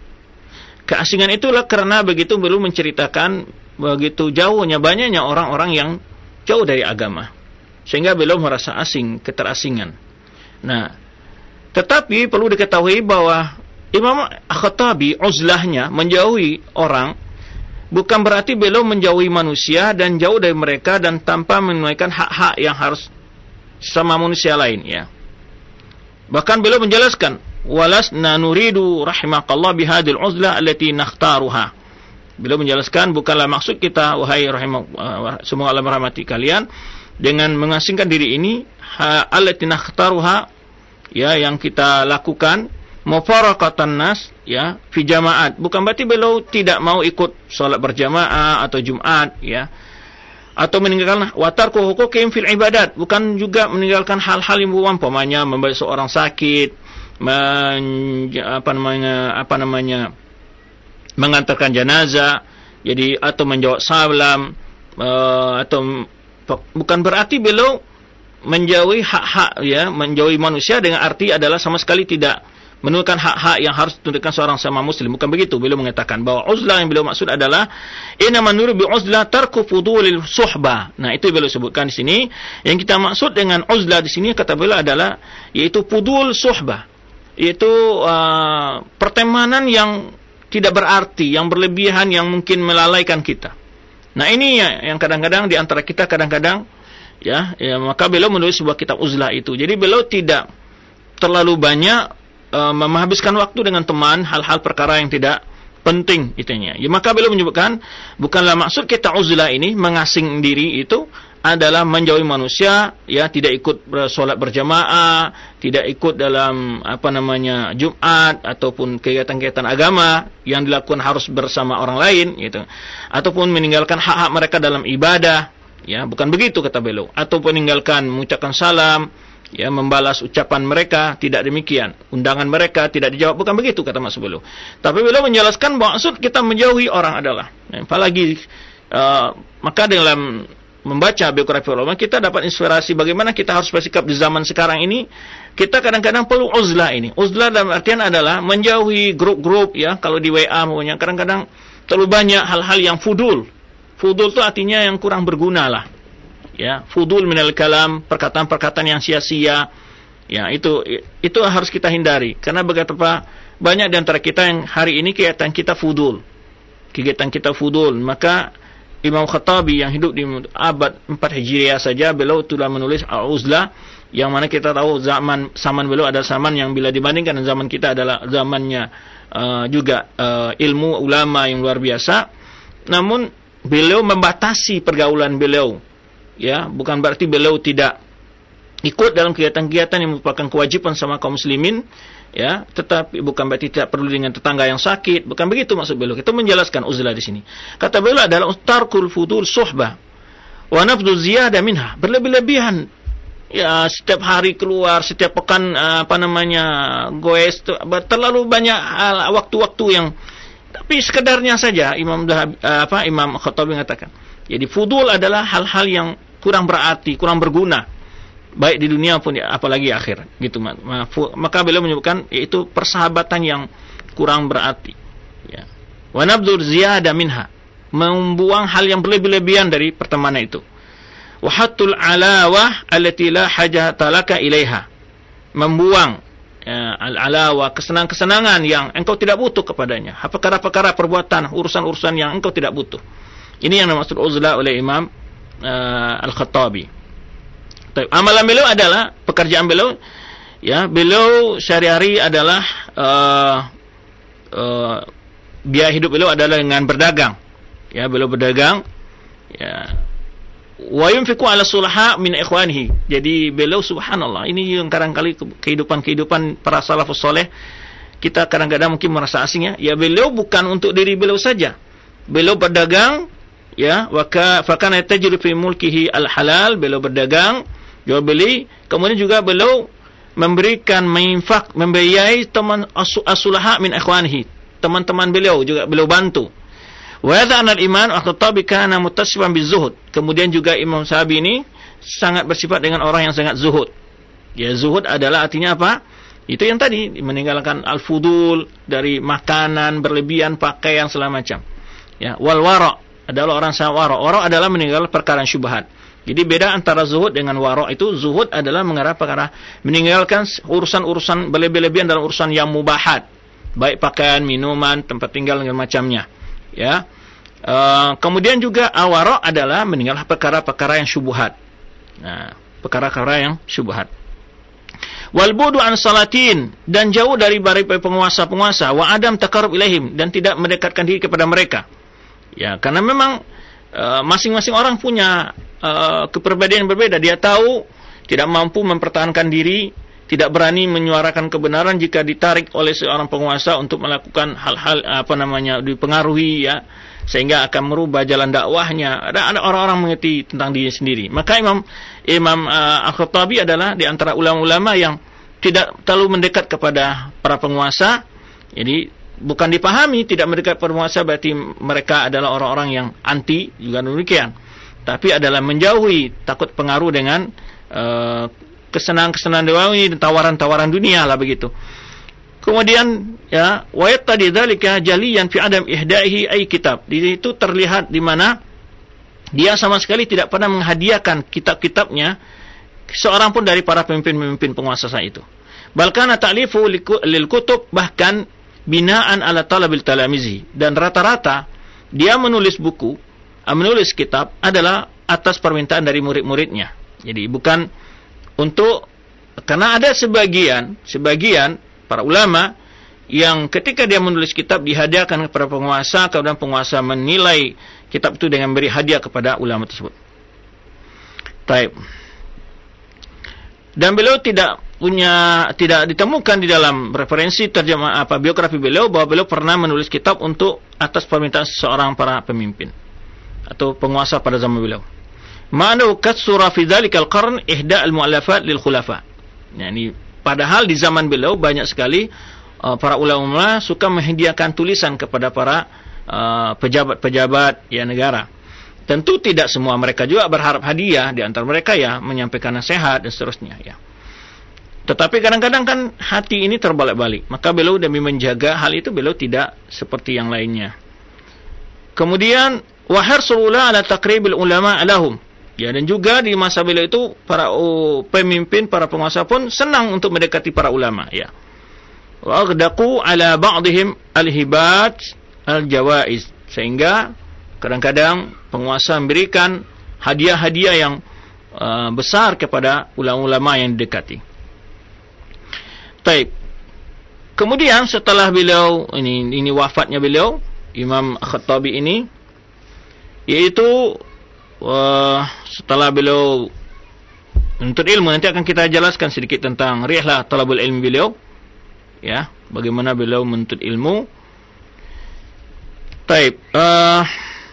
Keasingan itulah karena begitu beliau menceritakan begitu jauhnya banyaknya orang-orang yang jauh dari agama, sehingga beliau merasa asing, keterasingan. Nah, tetapi perlu diketahui bahwa Imam Khattabi uzlahnya menjauhi orang bukan berarti beliau menjauhi manusia dan jauh dari mereka dan tanpa menunaikan hak-hak yang harus sama manusia lain, ya. Bahkan beliau menjelaskan, walasna nuridu rahimakallah bihadil uzlah allati nakhtaruha. Beliau menjelaskan, bukanlah maksud kita, wahai rahimah, semoga Allah merahmati kalian, dengan mengasingkan diri ini allati nakhtaruha, ya, yang kita lakukan mufaraqatan nas, ya, fi jamaat. Bukan berarti beliau tidak mau ikut salat berjamaah atau Jumat, ya, atau meninggalkan watarku huquqihim fil ibadat. Bukan juga meninggalkan hal-hal yang umpamanya membantu seorang sakit, men, apa namanya apa namanya mengantarkan jenazah, jadi atau menjawab salam, uh, atau bukan berarti beliau menjauhi hak-hak, ya, menjauhi manusia dengan arti adalah sama sekali tidak menunjukkan hak-hak yang harus ditundukkan seorang sama muslim. Bukan begitu. Beliau mengatakan bahwa uzlah yang beliau maksud adalah inna manuru bi uzlah tarku fudulil suhbah. Nah, itu beliau sebutkan di sini. Yang kita maksud dengan uzlah di sini kata beliau adalah yaitu fudul suhbah, yaitu uh, pertemanan yang tidak berarti, yang berlebihan, yang mungkin melalaikan kita. Nah, ini ya, yang kadang-kadang di antara kita kadang-kadang, ya, ya, maka beliau menulis sebuah kitab uzlah itu. Jadi beliau tidak terlalu banyak uh, menghabiskan waktu dengan teman hal-hal perkara yang tidak penting itunya. Ya, maka beliau menyebutkan bukanlah maksud kita uzlah ini mengasing diri itu adalah menjauhi manusia, ya, tidak ikut sholat berjamaah, tidak ikut dalam apa namanya Jumat ataupun kegiatan-kegiatan agama yang dilakukan harus bersama orang lain, gitu, ataupun meninggalkan hak-hak mereka dalam ibadah. Ya, bukan begitu kata beliau. Atau meninggalkan mengucapkan salam, ya, membalas ucapan mereka, tidak demikian. Undangan mereka tidak dijawab, bukan begitu kata maksud beliau. Tapi beliau menjelaskan bahwa maksud kita menjauhi orang adalah, nah, apalagi uh, maka dalam membaca biografi ulama kita dapat inspirasi bagaimana kita harus bersikap di zaman sekarang ini. Kita kadang-kadang perlu uzlah ini. Uzlah dalam artian adalah menjauhi grup-grup, ya, kalau di W A maunya kadang-kadang terlalu banyak hal-hal yang fudul. Fudul itu artinya yang kurang berguna lah, ya. Fudul minal kalam, perkataan-perkataan yang sia-sia, ya, itu itu harus kita hindari. Karena betapa banyak di antara kita yang hari ini kegiatan kita fudul, kegiatan kita fudul, maka Imam Khattabi yang hidup di abad empat Hijriah saja, beliau telah menulis Al-Uzlah, yang mana kita tahu zaman zaman beliau adalah zaman yang bila dibandingkan dengan zaman kita adalah zamannya uh, juga uh, ilmu ulama yang luar biasa. Namun beliau membatasi pergaulan beliau, ya, bukan berarti beliau tidak ikut dalam kegiatan-kegiatan yang merupakan kewajiban sama kaum muslimin, ya, tetapi bukan berarti tidak perlu dengan tetangga yang sakit, bukan begitu maksud beliau. Kita menjelaskan uzlah di sini. Kata beliau adalah tarkul fudul suhbah wa nafdhu ziyadah minha, berlebih-lebihan, ya, setiap hari keluar, setiap pekan apa namanya goes, terlalu banyak waktu-waktu yang tapi sekedarnya saja. Imam apa Imam Khattabi mengatakan, jadi fudul adalah hal-hal yang kurang berarti, kurang berguna, baik di dunia pun apalagi akhir, gitu. Maka beliau menyebutkan yaitu persahabatan yang kurang berarti, ya. Wa nabdzur ziyadah minha, membuang hal yang berlebih-lebihan dari pertemanan itu. Wa hatul alawah allati la hajata laka ilaiha, membuang ya, al-alawa, kesenangan-kesenangan yang engkau tidak butuh kepadanya, perkara-perkara perbuatan, urusan-urusan yang engkau tidak butuh. Ini yang dimaksud uzlah oleh Imam uh, Al-Khattabi. Amalan beliau adalah, pekerjaan beliau, ya, beliau sehari-hari adalah uh, uh, biaya hidup beliau adalah dengan berdagang, ya, beliau berdagang, ya. Wa yunfiqu ala sulaha min ikhwanihi. Jadi beliau subhanallah, ini yang kadang-kali kehidupan-kehidupan para salafus soleh kita kadang-kadang mungkin merasa asing, ya. Ya, beliau bukan untuk diri beliau saja. Beliau berdagang, ya, wa ka fa kana tajri fi mulkihi al-halal, beliau berdagang, jual beli, kemudian juga beliau memberikan menginfak, membiayai teman as-sulaha min ikhwanihi, teman-teman beliau juga beliau bantu. Wa hadza anal iman Al-Khattabi kana muttasifan bizuhud. Kemudian juga Imam Sahabi ini sangat bersifat dengan orang yang sangat zuhud. Ya, zuhud adalah artinya apa? Itu yang tadi, meninggalkan al-fudul, dari makanan berlebihan, pakaian segala macam. Ya, wal wara adalah orang sangat wara. Wara adalah meninggalkan perkara syubhat. Jadi beda antara zuhud dengan wara. Itu zuhud adalah mengarah perkara meninggalkan urusan-urusan berlebih-lebihan dalam urusan yang mubahat, baik pakaian, minuman, tempat tinggal dan macamnya. Ya, uh, kemudian juga awara adalah meninggalkan perkara-perkara yang syubhat. Nah, perkara-perkara yang syubhat. Wal budu an salatin, dan jauh dari bari penguasa-penguasa, wa adam taqarrub ilaihim, dan tidak mendekatkan diri kepada mereka. Ya, karena memang uh, masing-masing orang punya uh, kepribadian yang berbeda. Dia tahu tidak mampu mempertahankan diri, tidak berani menyuarakan kebenaran jika ditarik oleh seorang penguasa untuk melakukan hal-hal apa namanya dipengaruhi, ya, sehingga akan merubah jalan dakwahnya. Ada ada orang-orang mengerti tentang diri sendiri. Maka Imam Imam uh, Al-Khattabi adalah di antara ulama-ulama yang tidak terlalu mendekat kepada para penguasa. Jadi bukan dipahami tidak mendekat kepada penguasa berarti mereka adalah orang-orang yang anti, juga demikian. Tapi adalah menjauhi, takut pengaruh dengan uh, kesenangan-kesenangan duniawi dan tawaran-tawaran dunia lah begitu. Kemudian, ya, wa yattadi dzalika jaliyan fi adam ihda'ihi ay kitab. Di situ terlihat di mana dia sama sekali tidak pernah menghadiahkan kitab-kitabnya seorang pun dari para pemimpin-pemimpin penguasa saat itu. Bahkan ta'lifu lil kutub, bahkan binaan ala talabil talamizi, dan rata-rata dia menulis buku, menulis kitab adalah atas permintaan dari murid-muridnya. Jadi bukan untuk, karena ada sebagian sebagian para ulama yang ketika dia menulis kitab dihadiahkan kepada penguasa, kemudian penguasa menilai kitab itu dengan beri hadiah kepada ulama tersebut. Taib. Dan beliau tidak punya, tidak ditemukan di dalam referensi terjemah apa biografi beliau bahwa beliau pernah menulis kitab untuk atas permintaan seseorang para pemimpin atau penguasa pada zaman beliau. Ma'anu katsura fi dzalikal qarn ihda' al-mu'allafat lil khulafa. Yani padahal di zaman beliau banyak sekali uh, para ulama suka menghadiahkan tulisan kepada para uh, pejabat-pejabat ya negara. Tentu tidak semua mereka juga berharap hadiah, di antara mereka ya menyampaikan nasihat dan seterusnya, ya. Tetapi kadang-kadang kan hati ini terbalik-balik. Maka beliau demi menjaga hal itu beliau tidak seperti yang lainnya. Kemudian wa harsul ala taqribil ulama alahum. Ya, dan juga di masa beliau itu para oh, pemimpin, para penguasa pun senang untuk mendekati para ulama, ya. Wa aghdaqu ala ba'dihim al-hibat al-jawaiz, sehingga kadang-kadang penguasa memberikan hadiah-hadiah yang uh, besar kepada ulama-ulama yang didekati. Taib. Kemudian setelah beliau ini ini wafatnya beliau Imam Khattabi ini, yaitu uh, setelah beliau menuntut ilmu, nanti akan kita jelaskan sedikit tentang rihlah talabul ilmi beliau, ya, bagaimana beliau menuntut ilmu. Taib. Uh,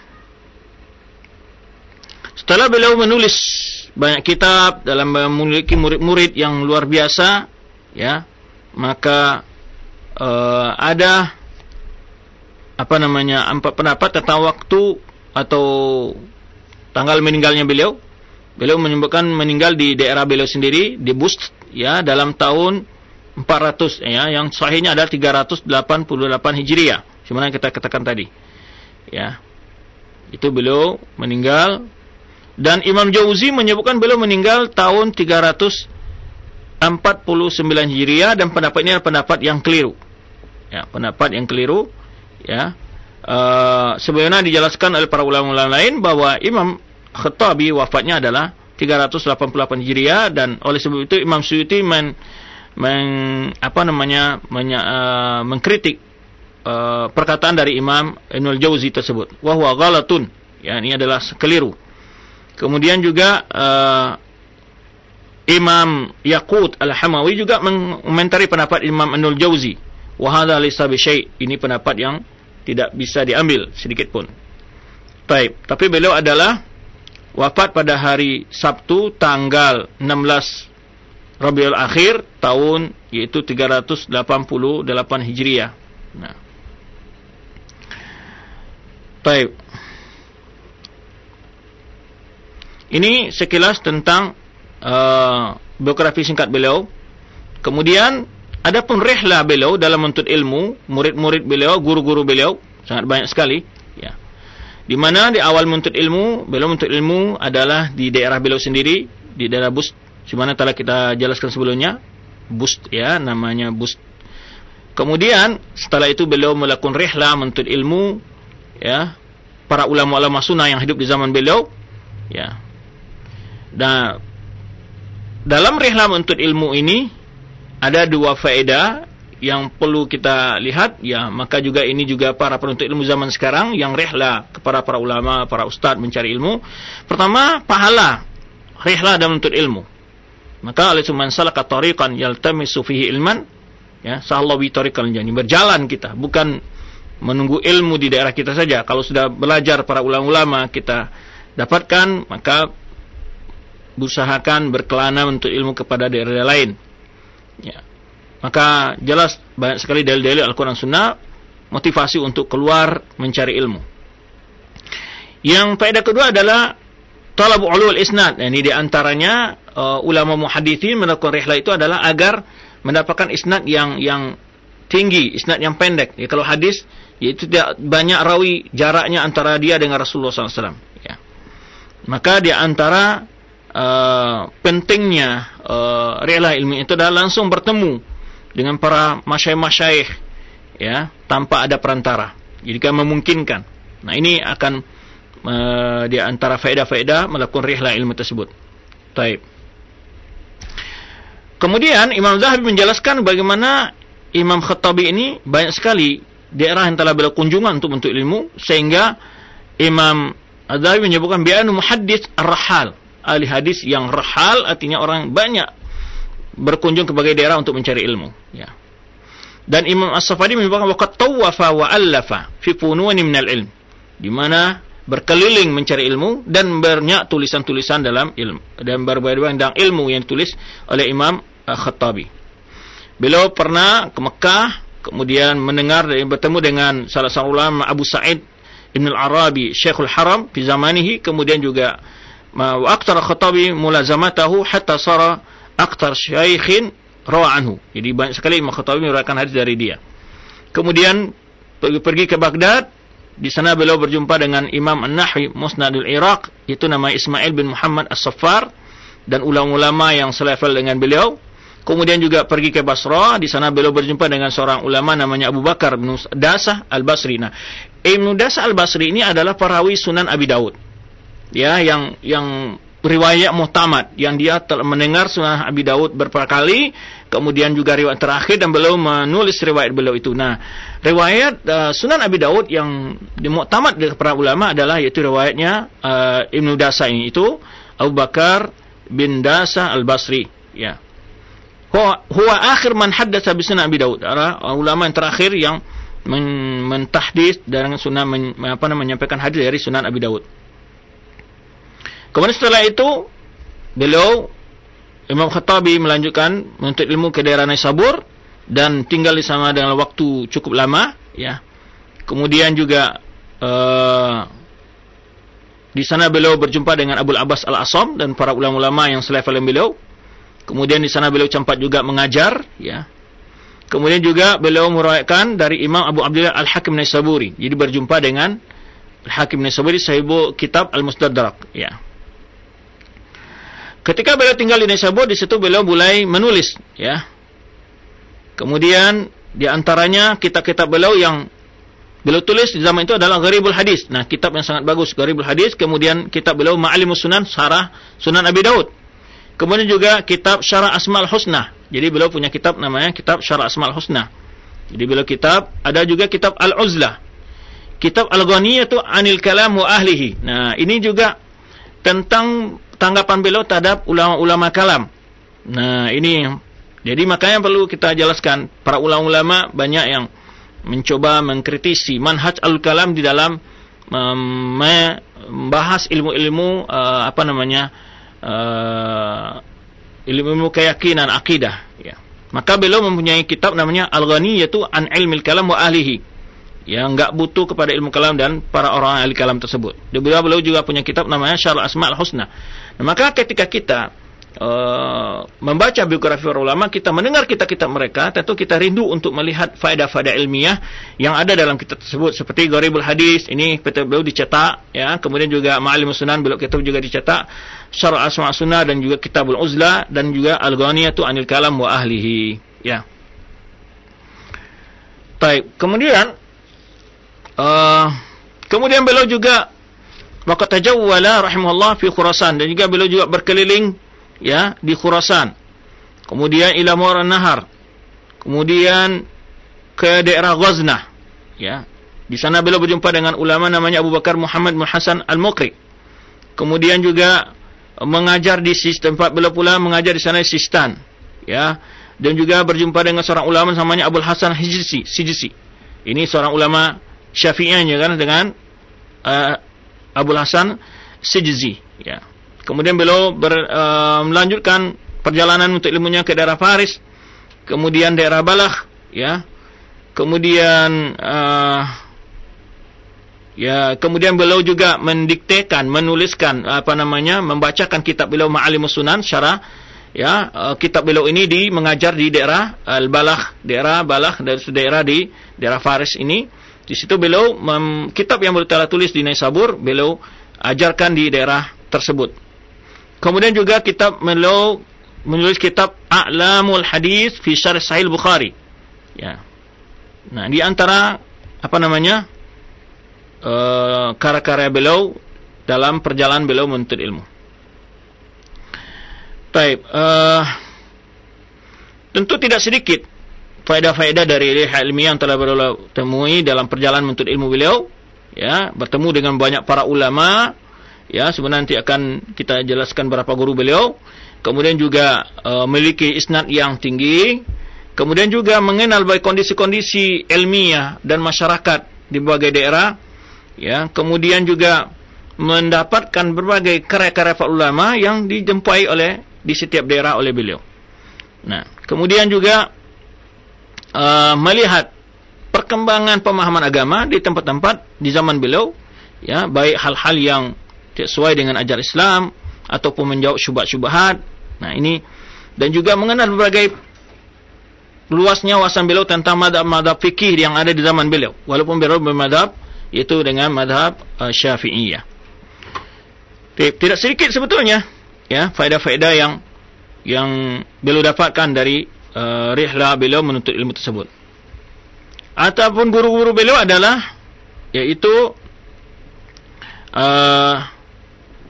setelah beliau menulis banyak kitab dalam memiliki murid-murid yang luar biasa, ya, maka Uh, ada apa namanya empat pendapat tentang waktu atau tanggal meninggalnya beliau. Beliau menyebutkan meninggal di daerah beliau sendiri di Bust, ya, dalam tahun empat ratus, ya, yang sahihnya adalah tiga ratus delapan puluh delapan Hijriah, sebagaimana kita katakan tadi, ya. Itu beliau meninggal. Dan Imam Jauzi menyebutkan beliau meninggal tahun tiga ratus empat puluh sembilan Hijriah, dan pendapat ini adalah pendapat yang keliru. Ya, pendapat yang keliru, ya. Uh, sebagaimana dijelaskan oleh para ulama-ulama lain bahwa Imam Khattabi wafatnya adalah tiga ratus delapan puluh delapan Hijriah, dan oleh sebab itu Imam Suyuti men, men apa namanya menya, uh, mengkritik uh, perkataan dari Imam Ibnul Jauzi tersebut. Wa huwa ghalatun, ya, ini adalah keliru. Kemudian juga uh, Imam Yaqut Al-Hamawi juga mengomentari pendapat Imam Ibnul Jauzi. Wa hadza laysa bi syai', ini pendapat yang tidak bisa diambil sedikit pun. Baik, tapi beliau adalah wafat pada hari Sabtu tanggal enam belas Rabiul Akhir tahun yaitu tiga ratus delapan puluh delapan Hijriah. Nah. Baik. Ini sekilas tentang uh, biografi singkat beliau. Kemudian adapun rihlah beliau dalam menuntut ilmu, murid-murid beliau, guru-guru beliau sangat banyak sekali, ya. Di mana di awal menuntut ilmu, beliau menuntut ilmu adalah di daerah beliau sendiri, di daerah Bust, di mana telah kita jelaskan sebelumnya, Bust, ya, namanya Bust. Kemudian setelah itu beliau melakukan rihlah menuntut ilmu, ya, para ulama-ulama sunnah yang hidup di zaman beliau, ya. Dan dalam rihlah menuntut ilmu ini ada dua faedah yang perlu kita lihat, ya. Maka juga ini juga para penuntut ilmu zaman sekarang yang rihlah kepada para ulama, para ustaz mencari ilmu. Pertama, pahala rihlah dan menuntut ilmu. Maka oleh man salaka tariqan yaltamisu fihi ilman, ya, sahallahu bi tariqal jannah. Berjalan kita, bukan menunggu ilmu di daerah kita saja. Kalau sudah belajar para ulama-ulama kita dapatkan, maka berusahakan berkelana menuntut ilmu kepada daerah lain. Ya. Maka jelas banyak sekali dalil-dalil Al-Quran Sunnah motivasi untuk keluar mencari ilmu. Yang faedah kedua adalah talab ulul isnad. Ini diantaranya uh, ulama muhadithin melakukan rihlah itu adalah agar mendapatkan isnad yang yang tinggi, isnad yang pendek. Ya, kalau hadis, yaitu tidak banyak rawi jaraknya antara dia dengan Rasulullah shallallahu alaihi wasallam. Ya. Maka di antara Uh, pentingnya uh, rihlah ilmu itu adalah langsung bertemu dengan para masyayikh-masyayikh, ya, tanpa ada perantara. Jadi kan memungkinkan. Nah, ini akan uh, di antara faedah-faedah melakukan rihlah ilmu tersebut. Taib. Kemudian Imam Zahabi menjelaskan bagaimana Imam Khattabi ini banyak sekali daerah yang telah beliau kunjungan untuk bentuk ilmu, sehingga Imam Zahabi menyebutkan bi'anu muhaddits ar-rahal. Ahli hadis yang rahal artinya orang banyak berkunjung ke berbagai daerah untuk mencari ilmu, ya. Dan Imam As-Safadi menyebutkan waqad tawafa wa allafa fi fununi minal ilm, di mana berkeliling mencari ilmu dan banyak tulisan-tulisan dalam ilmu dan berbagai tentang ilmu yang ditulis oleh Imam Khattabi. Beliau pernah ke Mekah, kemudian mendengar dan bertemu dengan salah seorang ulama Abu Sa'id Ibn al-Arabi Syekhul Haram fi zamanihi, kemudian juga wa aktar Khattabi mulazamatahu hatta sara aktar syaikhin rawa anhu. Jadi banyak sekali Imam Khattabi meriwayatkan hadis dari dia. Kemudian pergi, pergi ke Baghdad, di sana beliau berjumpa dengan Imam An-Nahwi Musnadul Iraq, itu nama Ismail bin Muhammad As-Saffar, dan ulama-ulama yang selevel dengan beliau. Kemudian juga pergi ke Basra, di sana beliau berjumpa dengan seorang ulama namanya Abu Bakar bin Dasah Al-Basri. Nah, Ibnu Dasah Al-Basri ini adalah perawi Sunan Abi Daud. ya yang yang riwayat muhtamad, yang dia telah mendengar Sunan Abi Daud beberapa kali, kemudian juga riwayat terakhir dan beliau menulis riwayat beliau itu. Nah, riwayat uh, Sunan Abi Daud yang muhtamad dari para ulama adalah yaitu riwayatnya uh, Ibnu Dasa ini, itu Abu Bakar bin Dasa Al-Basri, ya. Huwa, huwa akhir man haddatsa bi Sunan Abi Daud. Ulama yang terakhir yang men, mentahdits dan sunnah men, apa namanya menyampaikan hadis dari Sunan Abi Daud. Kemudian setelah itu beliau Imam Khattabi melanjutkan menuntut ilmu ke daerah Naisabur dan tinggal di sana dengan waktu cukup lama, ya. Kemudian juga uh, di sana beliau berjumpa dengan Abul Abbas Al-Asam dan para ulama-ulama yang selevel dengan beliau. Kemudian di sana beliau sempat juga mengajar, ya. Kemudian juga beliau meriwayatkan dari Imam Abu Abdullah Al-Hakim Naisaburi. Jadi berjumpa dengan Al-Hakim Naisaburi sahibu kitab Al-Mustadrak, ya. Ketika beliau tinggal di Naisabur, di situ beliau mulai menulis, ya. Kemudian di antaranya kitab-kitab beliau yang beliau tulis di zaman itu adalah Gharibul Hadis. Nah, kitab yang sangat bagus Gharibul Hadis. Kemudian kitab beliau Ma'alimus Sunan, Syarah Sunan Abi Daud. Kemudian juga kitab Syarah Asmaul Husna. Jadi beliau punya kitab namanya kitab Syarah Asmaul Husna. Jadi beliau kitab, ada juga kitab Al-Uzlah. Kitab Al-Ghaniyatu Anil Kalam wa Ahlihi. Nah, ini juga tentang tanggapan beliau terhadap ulama-ulama kalam. Nah, ini jadi makanya perlu kita jelaskan, para ulama-ulama banyak yang mencoba mengkritisi manhaj al-kalam di dalam membahas ilmu-ilmu uh, apa namanya uh, ilmu-ilmu keyakinan akidah, ya. Maka beliau mempunyai kitab namanya Al-Ghani, yaitu an ilmil kalam wa ahlihi, yang enggak butuh kepada ilmu kalam dan para orang ahli kalam tersebut. Dan beliau, beliau juga punya kitab namanya Syarah Asmaul Husna. Nah, maka ketika kita Uh, membaca biografi para ulama, kita mendengar kitab-kitab mereka, tentu kita rindu untuk melihat faedah-faedah ilmiah yang ada dalam kitab tersebut. Seperti Gharibul Hadis, ini kitab beliau dicetak, ya. Kemudian juga Ma'alimus Sunan, beliau kitab juga dicetak, Syarah Asmaul Sunnah dan juga Kitabul Uzlah dan juga Al-Ghaniyatu Anil Kalam wa Ahlihi, ya. Baik, kemudian uh, kemudian beliau juga waqad tajawwala rahimahullah fi Khurasan, dan juga beliau juga berkeliling, ya, di Khurasan. Kemudian ila Mawar Nahar. Kemudian ke daerah Ghaznah, ya. Di sana beliau berjumpa dengan ulama namanya Abu Bakar Muhammad bin Hasan Al-Muqri. Kemudian juga mengajar di tempat beliau pula mengajar di sana di Sistan, ya. Dan juga berjumpa dengan seorang ulama namanya Abul Hasan Hijzi, Sijzi. Ini seorang ulama Syafi'iynya kan dengan uh, Abul Hasan Sijzi, ya. Kemudian beliau ber, uh, melanjutkan perjalanan untuk ilmunya ke daerah Faris, kemudian daerah Balakh, ya. Kemudian uh, ya, kemudian beliau juga mendiktekan, menuliskan apa namanya, membacakan kitab beliau Ma'alimus Sunan, syarah, ya. Uh, kitab beliau ini di mengajar di daerah Al-Balakh, daerah Balakh, dari daerah di daerah Faris ini. Di situ beliau mem, kitab yang beliau telah tulis di Naisabur, beliau ajarkan di daerah tersebut. Kemudian juga kitab beliau menulis kitab A'lamul Hadis fi Syarh Sahih Bukhari, ya. Nah, di antara apa namanya uh, karya-karya beliau dalam perjalanan beliau menuntut ilmu. Baik, uh, tentu tidak sedikit faedah-faedah dari ilmiah yang telah beliau temui dalam perjalanan menuntut ilmu beliau, ya, bertemu dengan banyak para ulama. Ya, sebenarnya nanti akan kita jelaskan berapa guru beliau. Kemudian juga uh, memiliki isnad yang tinggi. Kemudian juga mengenal baik kondisi-kondisi ilmiah dan masyarakat di berbagai daerah. Ya, kemudian juga mendapatkan berbagai karya-karya para ulama yang dijumpai oleh di setiap daerah oleh beliau. Nah, kemudian juga uh, melihat perkembangan pemahaman agama di tempat-tempat di zaman beliau, ya, baik hal-hal yang sesuai dengan ajaran Islam ataupun menjawab syubhat-syubhat. Nah, ini dan juga mengenal berbagai luasnya wawasan beliau tentang madhab-madhab fikih yang ada di zaman beliau, walaupun beliau bermadhab yaitu dengan madhab uh, Syafi'iyah. Tidak sedikit sebetulnya, ya, faedah-faedah yang yang beliau dapatkan dari uh, rihlah beliau menuntut ilmu tersebut. Ataupun guru-guru beliau adalah yaitu uh,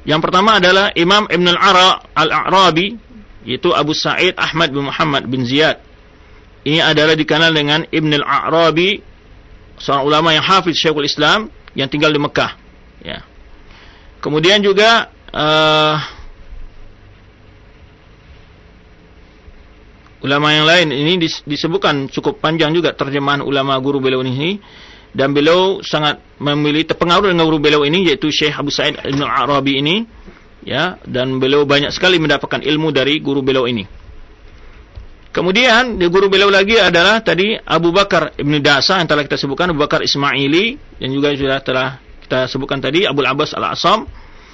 Yang pertama adalah Imam Ibn al-A'rabi, yaitu Abu Sa'id Ahmad bin Muhammad bin Ziyad. Ini adalah dikenal dengan Ibn al-A'rabi, seorang ulama yang hafiz Syekhul Islam yang tinggal di Mekah. Ya. Kemudian juga uh, ulama yang lain ini disebutkan cukup panjang juga terjemahan ulama guru beliau ini. Dan beliau sangat memilih terpengaruh dengan guru beliau ini, yaitu Syekh Abu Sa'id Ibn al-A'rabi ini, ya, dan beliau banyak sekali mendapatkan ilmu dari guru beliau ini. Kemudian di guru beliau lagi adalah tadi Abu Bakar Ibn Dasa yang telah kita sebutkan, Abu Bakar Ismaili, dan juga sudah telah kita sebutkan tadi Abu Abbas Al-Asam.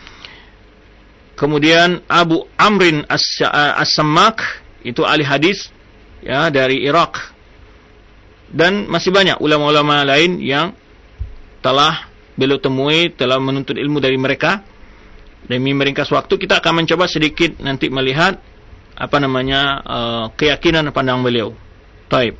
Kemudian Abu Amrin As-Sammak, itu ahli hadis, ya, dari Irak. Dan masih banyak ulama-ulama lain yang telah beliau temui, telah menuntut ilmu dari mereka. Demi meringkas waktu, kita akan mencoba sedikit nanti melihat apa namanya uh, keyakinan pandang beliau. Taib.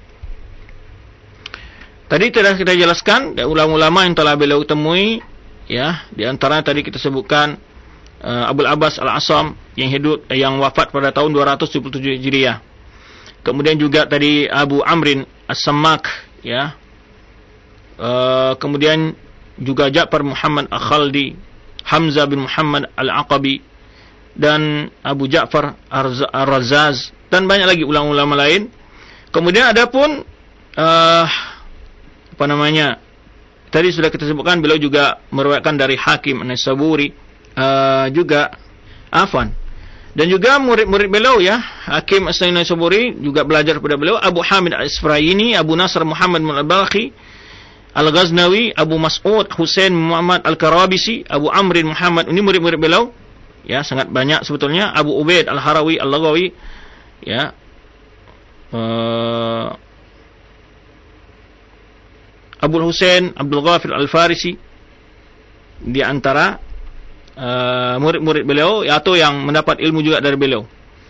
Tadi telah kita jelaskan ulama-ulama yang telah beliau temui, ya, di antara tadi kita sebutkan uh, Abu Abbas Al-Asam yang hidup eh, yang wafat pada tahun dua ratus tujuh puluh tujuh Hijriah. Kemudian juga tadi Abu Amrin As-Sammak, ya. Uh, kemudian juga Ja'far Muhammad Al-Khaldi, Hamzah bin Muhammad Al-Aqabi, dan Abu Ja'far Ar-Razzaz, dan banyak lagi ulama-ulama lain. Kemudian ada pun uh, apa namanya? Tadi sudah kita sebutkan beliau juga meriwayatkan dari Hakim An-Naisaburi, uh, juga Afan. Dan juga murid-murid beliau, ya, Hakim As-Naisaburi juga belajar pada beliau, Abu Hamid Al-Isfirayini, Abu Nasr Muhammad Al-Balkhi, Al-Ghaznawi, Abu Mas'ud Husain Muhammad Al-Karabisi, Abu Amrin Muhammad. Ini murid-murid beliau, ya, sangat banyak sebetulnya. Abu Ubaid Al-Harawi Al-Laghawi, ya. Uh, Abu Husain Abdul Ghafir Al-Farisi, di antara Uh, murid-murid beliau, atau yang mendapat ilmu juga dari beliau.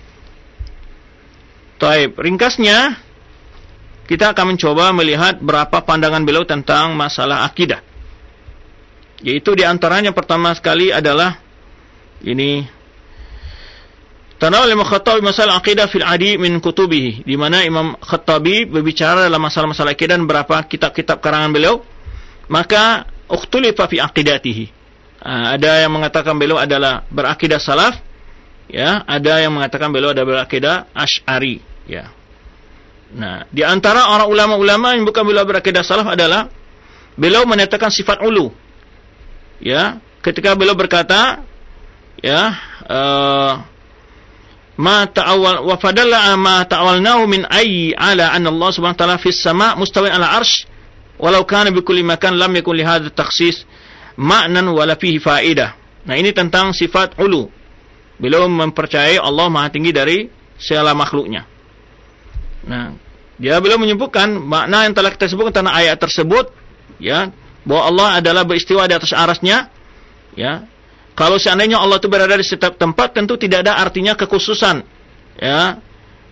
Taib, ringkasnya kita akan mencoba melihat berapa pandangan beliau tentang masalah akidah. Yaitu di antaranya pertama sekali adalah ini Tanawul Imam Khattabi masalah akidah fil adi min kutubihi, di mana Imam Khattabi berbicara dalam masalah-masalah akidah dan beberapa kitab-kitab karangan beliau. Maka ukhtulifa fi aqidatihi. Uh, ada yang mengatakan beliau adalah berakidah salaf, ya, ada yang mengatakan beliau adalah berakidah Asy'ari, ya. Nah, di antara orang ulama-ulama yang bukan beliau berakidah salaf adalah beliau menyatakan sifat ulu, ya, ketika beliau berkata, ya, uh, ma ta'awwal wa fadalla ma ta'awwalnahu min ayyi ala anna Allah Subhanahu wa ta'ala fis sama' mustawin ala arsy walau kana bi kulli makan lam yakun li hadha takhsis ma'nan wala fihi faedah. Nah, ini tentang sifat ulu. Beliau mempercayai Allah Maha tinggi dari segala makhluknya. Nah, dia beliau menyebutkan makna yang telah kita sebutkan tentang ayat tersebut, ya, bahwa Allah adalah beristiwa di atas arasnya, ya. Kalau seandainya Allah itu berada di setiap tempat, tentu tidak ada artinya kekhususan, ya.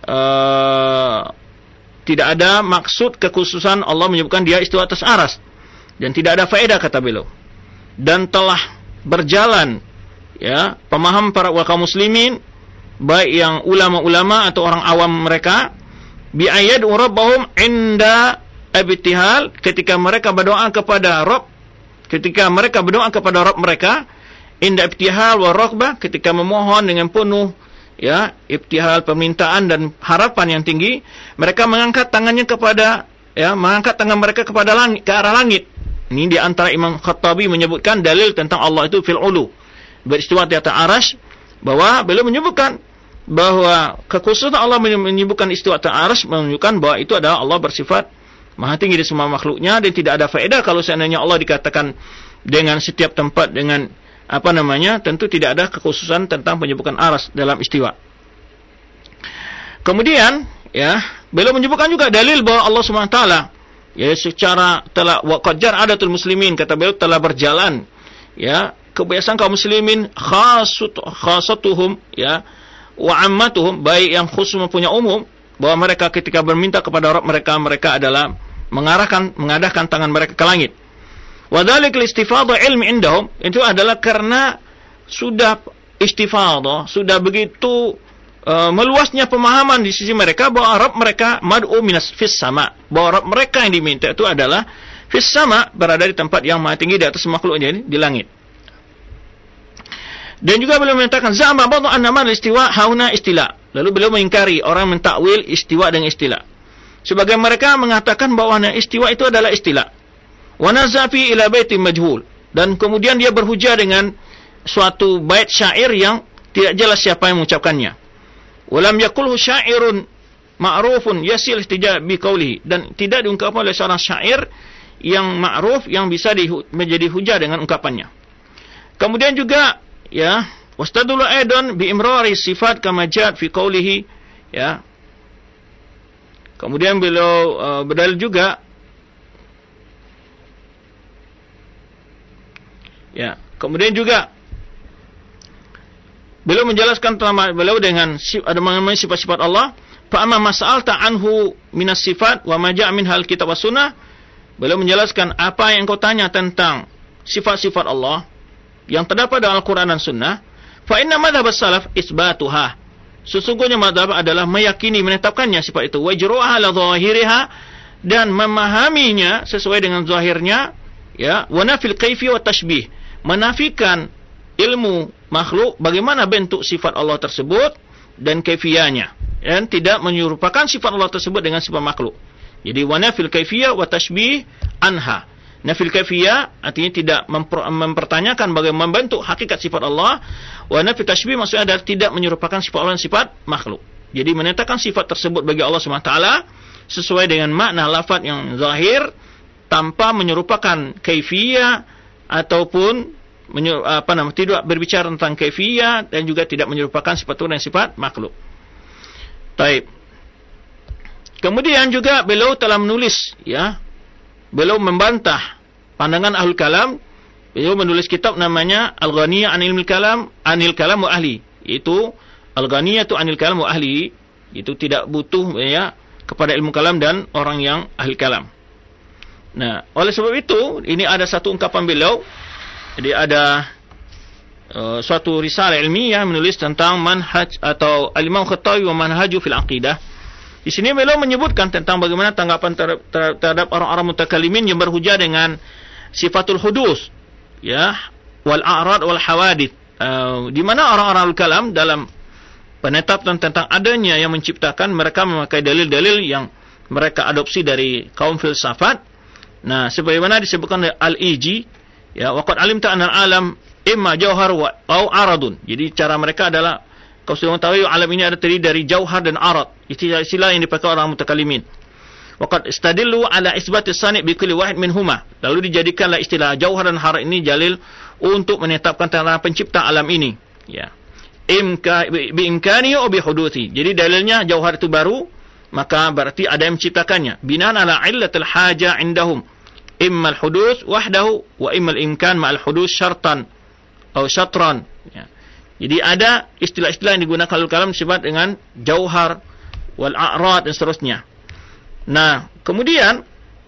Uh, tidak ada maksud kekhususan Allah menyebutkan dia istiwa atas aras, dan tidak ada faedah, kata beliau. Dan telah berjalan, ya, pemaham para kaum muslimin, baik yang ulama-ulama atau orang awam mereka, bi ayat rabbahum inda ibtihal, ketika mereka berdoa kepada Rabb, ketika mereka berdoa kepada Rabb mereka, inda ibtihal wa raghbah, ketika memohon dengan penuh, ya, ibtihal, permintaan dan harapan yang tinggi, mereka mengangkat tangannya kepada, ya, mengangkat tangan mereka kepada langit, ke arah langit. Ini di antara Imam Khattabi menyebutkan dalil tentang Allah itu fil ulu, beristiwa di atas arasy, bahwa beliau menyebutkan bahwa kekhususan Allah menyebutkan istiwa atas arasy menunjukkan bahwa itu adalah Allah bersifat Maha tinggi di semua makhluknya, dan tidak ada faedah kalau seandainya Allah dikatakan dengan setiap tempat dengan apa namanya, tentu tidak ada kekhususan tentang penyebutan aras dalam istiwa. Kemudian, ya, beliau menyebutkan juga dalil bahwa Allah Subhanahu wa taala, ya, secara telah waqajar adatul muslimin, kata beliau, telah berjalan, ya, kebiasaan kaum muslimin khasut khasatuhum, ya, wa ammatuhum, baik yang khusus mempunyai umum, bahwa mereka ketika berminta kepada Rabb mereka, mereka adalah mengarahkan, mengadahkan tangan mereka ke langit. Wa dzalika istifadha ilmi indahum, itu adalah karena sudah istifadah, sudah begitu uh, meluasnya pemahaman di sisi mereka bahwa Rabb mereka mad'u minas fis sama, bahwa Rabb mereka yang diminta itu adalah fis sama, berada di tempat yang maha tinggi di atas makhluknya ini, di langit. Dan juga beliau menyatakan za'ama ba'du anna man istiwa hauna istila. Lalu beliau mengingkari orang mentakwil istiwa dengan istila. Sebagian mereka mengatakan bahwa istiwa itu adalah istila. Wa nazafi ila baitin majhul, dan kemudian dia berhujah dengan suatu bait syair yang tidak jelas siapa yang mengucapkannya. Walam yaqulhu syairun ma'rufun yasil istijab bi qawlihi, dan tidak diungkapkan oleh seorang syair yang ma'ruf yang bisa di, menjadi hujah dengan ungkapannya. Kemudian juga ya, wastadulu aidan bi imrari sifat kama ja'at fi qawlihi, ya. Kemudian beliau uh, berdalil juga, ya, kemudian juga beliau menjelaskan tentang beliau dengan ada mengenai sifat-sifat Allah. Fa amma mas'alta anhu minas sifat wa ma ja'a min hal kitab was sunnah. Beliau menjelaskan apa yang kau tanya tentang sifat-sifat Allah yang terdapat dalam Al-Quran dan Sunnah. Fa inna madhab as-salaf isbatuha. Sesungguhnya madhab adalah meyakini, menetapkannya sifat itu. Wajruha ala zahiriha, dan memahaminya sesuai dengan zahirnya. Ya, wa nafil kaifi wa tashbih. Menafikan ilmu makhluk bagaimana bentuk sifat Allah tersebut dan kaifiyahnya, dan tidak menyerupakan sifat Allah tersebut dengan sifat makhluk. Jadi wa nafil kaifiyah wa tashbih anha. Nafil kaifiyah artinya tidak memper, mempertanyakan bagaimana bentuk hakikat sifat Allah. Wa nafil tashbih maksudnya adalah tidak menyerupakan sifat Allah dan sifat makhluk. Jadi menetapkan sifat tersebut bagi Allah subhanahu wa taala sesuai dengan makna lafaz yang zahir, tanpa menyerupakan kaifiyah ataupun menyer, apa nama tidak berbicara tentang kaifiyah, dan juga tidak menyerupakan sifat Allah dan sifat makhluk. Taib. Kemudian juga beliau telah menulis, ya, beliau membantah pandangan Ahlul Kalam. Beliau menulis kitab namanya Al-Ghaniyah Anil Kalam, Anil Kalam wa Ahli. Itu Al-Ghaniyah itu Anil Kalam wa Ahli. Itu tidak butuh, ya, kepada ilmu kalam dan orang yang ahli kalam. Nah, oleh sebab itu ini ada satu ungkapan beliau. Jadi ada uh, suatu risalah ilmiah menulis tentang manhaj atau al-Imam Khattabi wa manhaju fil aqidah. Di sini beliau menyebutkan tentang bagaimana tanggapan ter- ter- terhadap orang-orang mutakallimin yang berhujah dengan sifatul hudus, ya, wal a'rad wal hawadith. Uh, di mana orang-orang al-kalam dalam penetapan tentang adanya yang menciptakan, mereka memakai dalil-dalil yang mereka adopsi dari kaum filsafat. Nah, sebagaimana disebutkan oleh Al-Iji, ya, waqad alimta anna al-alam imma jauhar wa au aradun. Jadi cara mereka adalah, kau sudah mengetahui alam ini ada terdiri dari jauhar dan arad. Istilah-istilah yang dipakai orang mutakallimin. Waqad istadillu ala isbati sani' bi kulli wahid minhuma. Lalu dijadikanlah istilah jauhar dan arad ini dalil untuk menetapkan tentang pencipta alam ini, ya. Imka bi imkani wa bi huduthi. Jadi dalilnya jauhar itu baru, maka berarti ada yang menciptakannya. Binaan ala illatil haja indahum. Imma al-hudus wahdahu wa imma al-imkan ma'al hudus syartan atau syatran, ya. Jadi ada istilah-istilah yang digunakan oleh kalam disebut dengan jauhar wal a'rad dan seterusnya. Nah, kemudian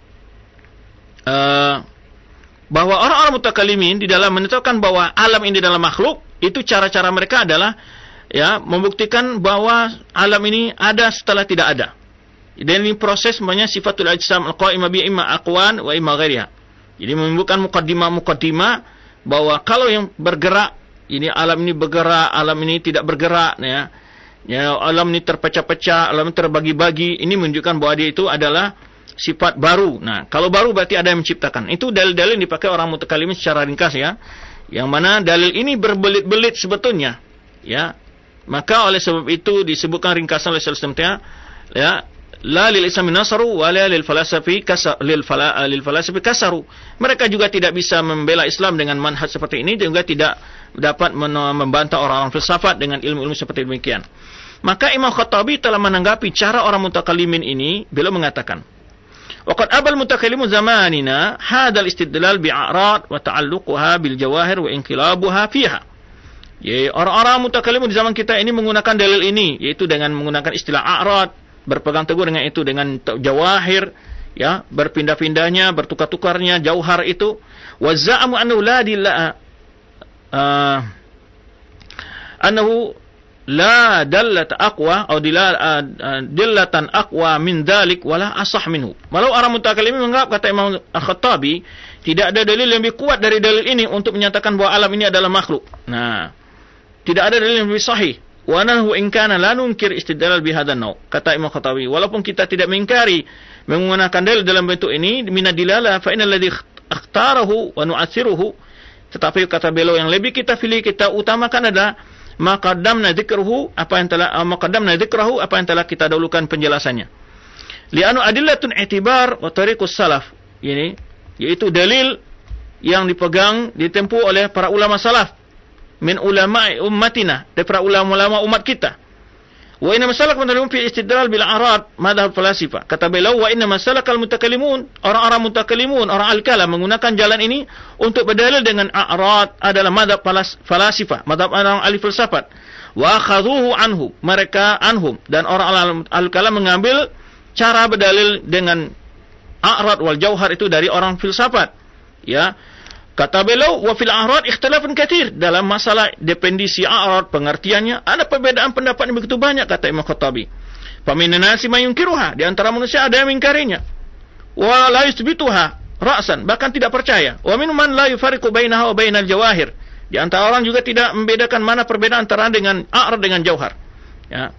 uh, bahwa orang-orang mutakallimin di dalam menetapkan bahwa alam ini dalam makhluk, itu cara-cara mereka adalah, ya, membuktikan bahwa alam ini ada setelah tidak ada. Dan ini proses namanya sifatul ajsam al-qa'imah bi imma aqwan wa imma ghairiha. Jadi menunjukkan mukaddimah-mukaddimah bahwa kalau yang bergerak, ini alam ini bergerak, alam ini tidak bergerak, ya. Ya, alam ini terpecah-pecah, alam ini terbagi-bagi, ini menunjukkan bahwa dia itu adalah sifat baru. Nah, kalau baru berarti ada yang menciptakan. Itu dalil-dalil yang dipakai orang mutakallimin secara ringkas, ya. Yang mana dalil ini berbelit-belit sebetulnya, ya. Maka oleh sebab itu disebutkan ringkasan oleh Syaikhul, ya, la lil islam nasaru wa la lil falasafi kasar lil fala lil falasafi kasaru. Mereka juga tidak bisa membela Islam dengan manhaj seperti ini, dan juga tidak dapat membantah orang-orang filsafat dengan ilmu-ilmu seperti demikian. Maka Imam Khattabi telah menanggapi cara orang mutakallimin ini. Beliau mengatakan, waqad abal mutakallimu zamanina hadal istidlal bi'arad wa ta'alluquha bil jawahir wa inqilabuha fiha. Ya, orang-orang mutakallimu di zaman kita ini menggunakan dalil ini, yaitu dengan menggunakan istilah a'rad, berpegang teguh dengan itu, dengan jawahir, ya, berpindah-pindahnya, bertukar-tukarnya jauhar itu. Wa za'amu annahu la dillah uh, annahu la dallat aqwa atau dillatan aqwa min dzalik wala asah minhu. Malau orang mutakallimin menganggap, kata Imam Al-Khattabi, tidak ada dalil yang lebih kuat dari dalil ini untuk menyatakan bahwa alam ini adalah makhluk. Nah, tidak ada dalil yang lebih sahih. Wa nahu in kana la nunkir istidlal bi hadzal naw. Kata Imam Khattabi, walaupun kita tidak mengingkari menggunakan dalil dalam bentuk ini min ad-dilalah, fa innal ladzi ikhtarahu wa nu'athiruhu, tetapi kata beliau yang lebih kita pilih, kita utamakan adalah maqaddamna dzikruhu, apa yang telah maqaddamna dzikrahu, apa yang telah kita dahulukan penjelasannya. Li'anu adillatun i'tibar wa tariqus salaf. Ini yaitu dalil yang dipegang, ditempuh oleh para ulama salaf min ulama ummatina, dari para ulama-ulama umat kita. Wa inna masalak menurut fi istidlal bil arad madhab falasifa. Kata beliau, wa inna masalakal mutakallimun, orang-orang mutakallimun, orang al-kalam menggunakan jalan ini untuk berdalil dengan arad adalah madhab falasifa, madhab orang ahli filsafat. Wa akhadhuhu anhu, mereka anhum, dan orang al-kalam mengambil cara berdalil dengan arad wal jauhar itu dari orang filsafat. Ya. Kata beliau, wa fil a'rad ikhtilafun katsir, dalam masalah definisi a'rad, pengertiannya ada perbedaan pendapat yang begitu banyak, kata Imam Khattabi. Fa minan nasi may yunkiruha, di antara manusia ada yang mengingkarinya. Wa la yuthbituha ra'san, bahkan tidak percaya. Wa minhum man la yufariqu bainaha wa bainal jawahir, di antara orang juga tidak membedakan mana perbedaan antara dengan a'rad dengan jauhar. Ya.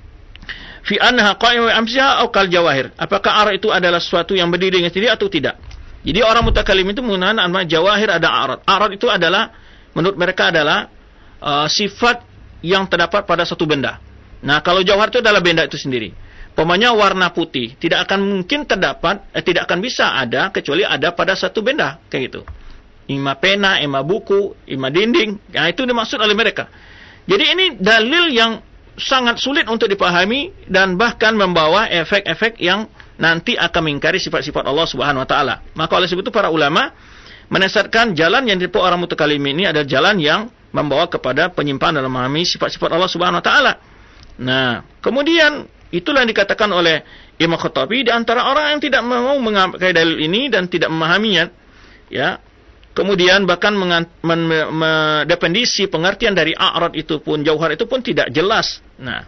Fi annaha qa'imah amsiha aw kal jawahir, apakah a'rad itu adalah sesuatu yang berdiri dengan sendiri atau tidak. Jadi orang mutakallim itu menggunakan nama jawahir, ada arad. Arad itu adalah, menurut mereka adalah uh, sifat yang terdapat pada satu benda. Nah, kalau jawahir itu adalah benda itu sendiri. Pemanya warna putih, tidak akan mungkin terdapat, eh, tidak akan bisa ada kecuali ada pada satu benda, kayak gitu. Ima pena, ima buku, ima dinding. Nah, itu dimaksud oleh mereka. Jadi ini dalil yang sangat sulit untuk dipahami dan bahkan membawa efek-efek yang nanti akan mengingkari sifat-sifat Allah Subhanahu wa taala. Maka oleh sebab itu para ulama menasihatkan jalan yang ditempuh orang mutakallim ini adalah jalan yang membawa kepada penyimpangan dalam memahami sifat-sifat Allah Subhanahu wa taala. Nah, kemudian itulah yang dikatakan oleh Imam Khattabi, di antara orang yang tidak mau mengambil dalil ini dan tidak memahaminya, ya. Kemudian bahkan mendefinisi pengertian dari a'rad itu pun, jauhar itu pun tidak jelas. Nah,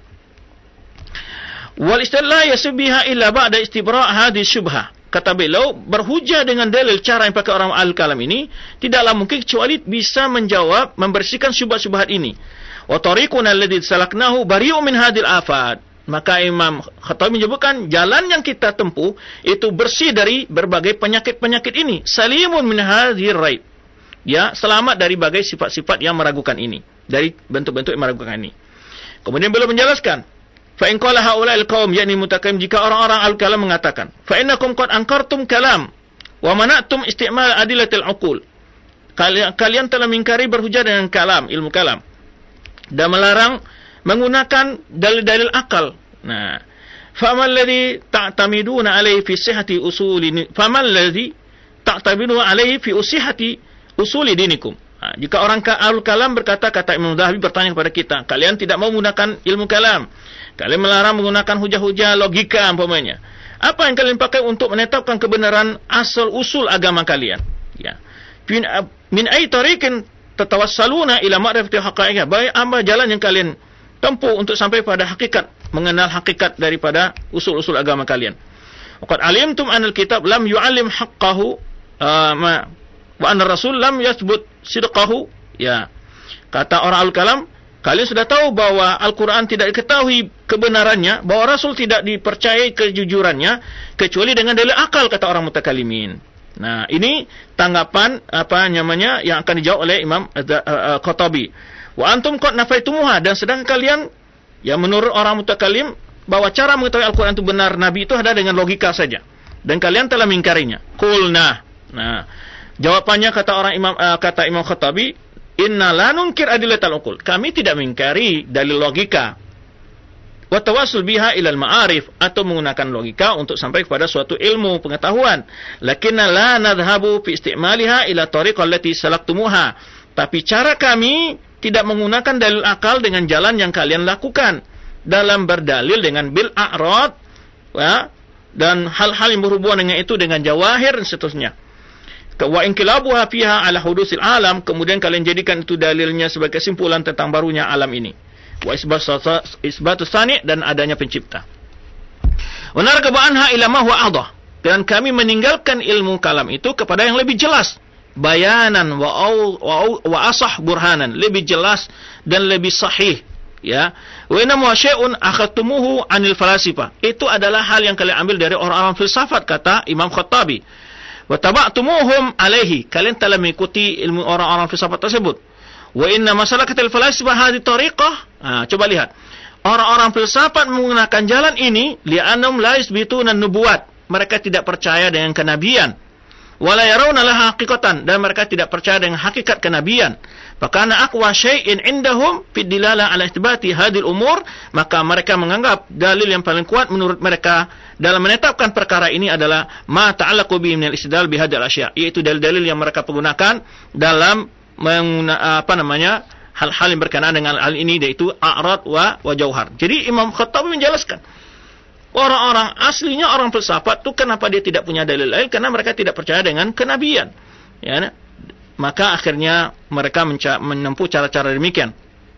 wal istidlal yasbiha illa ba'da istibra' hadhihi syubhah. Kata beliau, berhujah dengan dalil cara yang pakai orang al-kalam ini tidaklah mungkin kecuali bisa menjawab, membersihkan syubhat-syubhat ini. Wa tariquna alladhi salaknahu bari'un min hadhil afat. Maka Imam Khattabi menyebutkan jalan yang kita tempuh itu bersih dari berbagai penyakit-penyakit ini. Salimun min hadhir raib. Ya, selamat dari berbagai sifat-sifat yang meragukan ini, dari bentuk-bentuk yang meragukan ini. Kemudian beliau menjelaskan, fa in qala haula'il qaum, yakni mutakallim, jika orang-orang al-kalam mengatakan, fa innakum qad ankartum kalam wa mana'tum isti'mal adillatil uqul. Kalian, kalian telah mengingkari berhujah dengan kalam, ilmu kalam, dan melarang menggunakan dalil-dalil akal. Nah, famal ladzi ta'tamiduna alaihi fi sihhati usuli famal ladzi ta'tamiduna alaihi fi usihati usuli dinikum. Nah, jika orang al-kalam berkata, kata Imam Zahabi bertanya kepada kita, kalian tidak mau menggunakan ilmu kalam, kalian melarang menggunakan hujah-hujah logika umpamanya, apa yang kalian pakai untuk menetapkan kebenaran asal usul agama kalian? Ya, min ay tariqin tatawassaluna ila ma'rifati haqa'iqah, baik apa jalan yang kalian tempuh untuk sampai pada hakikat, mengenal hakikat daripada usul-usul agama kalian. Waqad alimtum anal kitab lam yu'allim haqqahu uh, ma wa anna rasul lam yathbut sidqahu. Ya, kata orang al-kalam, kalian sudah tahu bahwa Al-Quran tidak diketahui kebenarannya, bahwa Rasul tidak dipercayai kejujurannya kecuali dengan dalil akal, kata orang mutakallimin. Nah, ini tanggapan apa namanya yang akan dijawab oleh Imam Khattabi. Wa antum qad nafaitumuha, dan sedang kalian, ya menurut orang mutakallim, bahwa cara mengetahui Al-Quran itu benar Nabi itu ada dengan logika saja, dan kalian telah mengingkarinya. Qulna. Nah, jawabannya kata orang Imam uh, kata Imam Khattabi, inna la nunkir adillatal uqul, kami tidak mengingkari dalil logika, wa tawassul biha ilal ma'arif, atau menggunakan logika untuk sampai kepada suatu ilmu pengetahuan. Lakinna la nadhhabu fi istimaliha ila tariqah allati salaktumuha, tapi cara kami tidak menggunakan dalil akal dengan jalan yang kalian lakukan dalam berdalil dengan bil a'rad, ya, dan hal-hal yang berhubungan dengan itu, dengan jawahir dan seterusnya. wa inqilabuha fiha ala hudusil alam, kemudian kalian jadikan itu dalilnya sebagai kesimpulan tentang barunya alam ini. Wa isbatus sani, dan adanya pencipta. Wa narghabu anha ila ma huwa adah, dan kami meninggalkan ilmu kalam itu kepada yang lebih jelas, bayanan wa wa, wa asah burhanan, lebih jelas dan lebih sahih, ya. Wa inna ma syai'un akhadtumuhu 'anil falasifa, itu adalah hal yang kalian ambil dari orang-orang filsafat, kata Imam Khattabi. Wa taba'tumuhum alaihi, kalian telah mengikuti ilmu orang-orang filsafat tersebut. Wa inna masalakatil falasifah hadhihi tariqah. Nah, coba lihat. Orang-orang filsafat menggunakan jalan ini li'annahum la yusbituna nubuwat. Mereka tidak percaya dengan kenabian. Wa la yarawna laha haqiqatan, dan mereka tidak percaya dengan hakikat kenabian. Fakana aqwa syai'in indahum fi dilalah ala itsbati hadhil umur, maka mereka menganggap dalil yang paling kuat menurut mereka dalam menetapkan perkara ini adalah ma ta'allaqu bi min al-istidlal bi hadhil asya', yaitu dalil-dalil yang mereka pergunakan dalam menguna, apa namanya hal-hal yang berkenaan dengan hal ini, yaitu a'rad wa wa jauhar. Jadi Imam Khattabi menjelaskan orang-orang aslinya orang filsafat itu kenapa dia tidak punya dalil lain, karena mereka tidak percaya dengan kenabian, ya. Maka akhirnya mereka menempuh cara-cara demikian.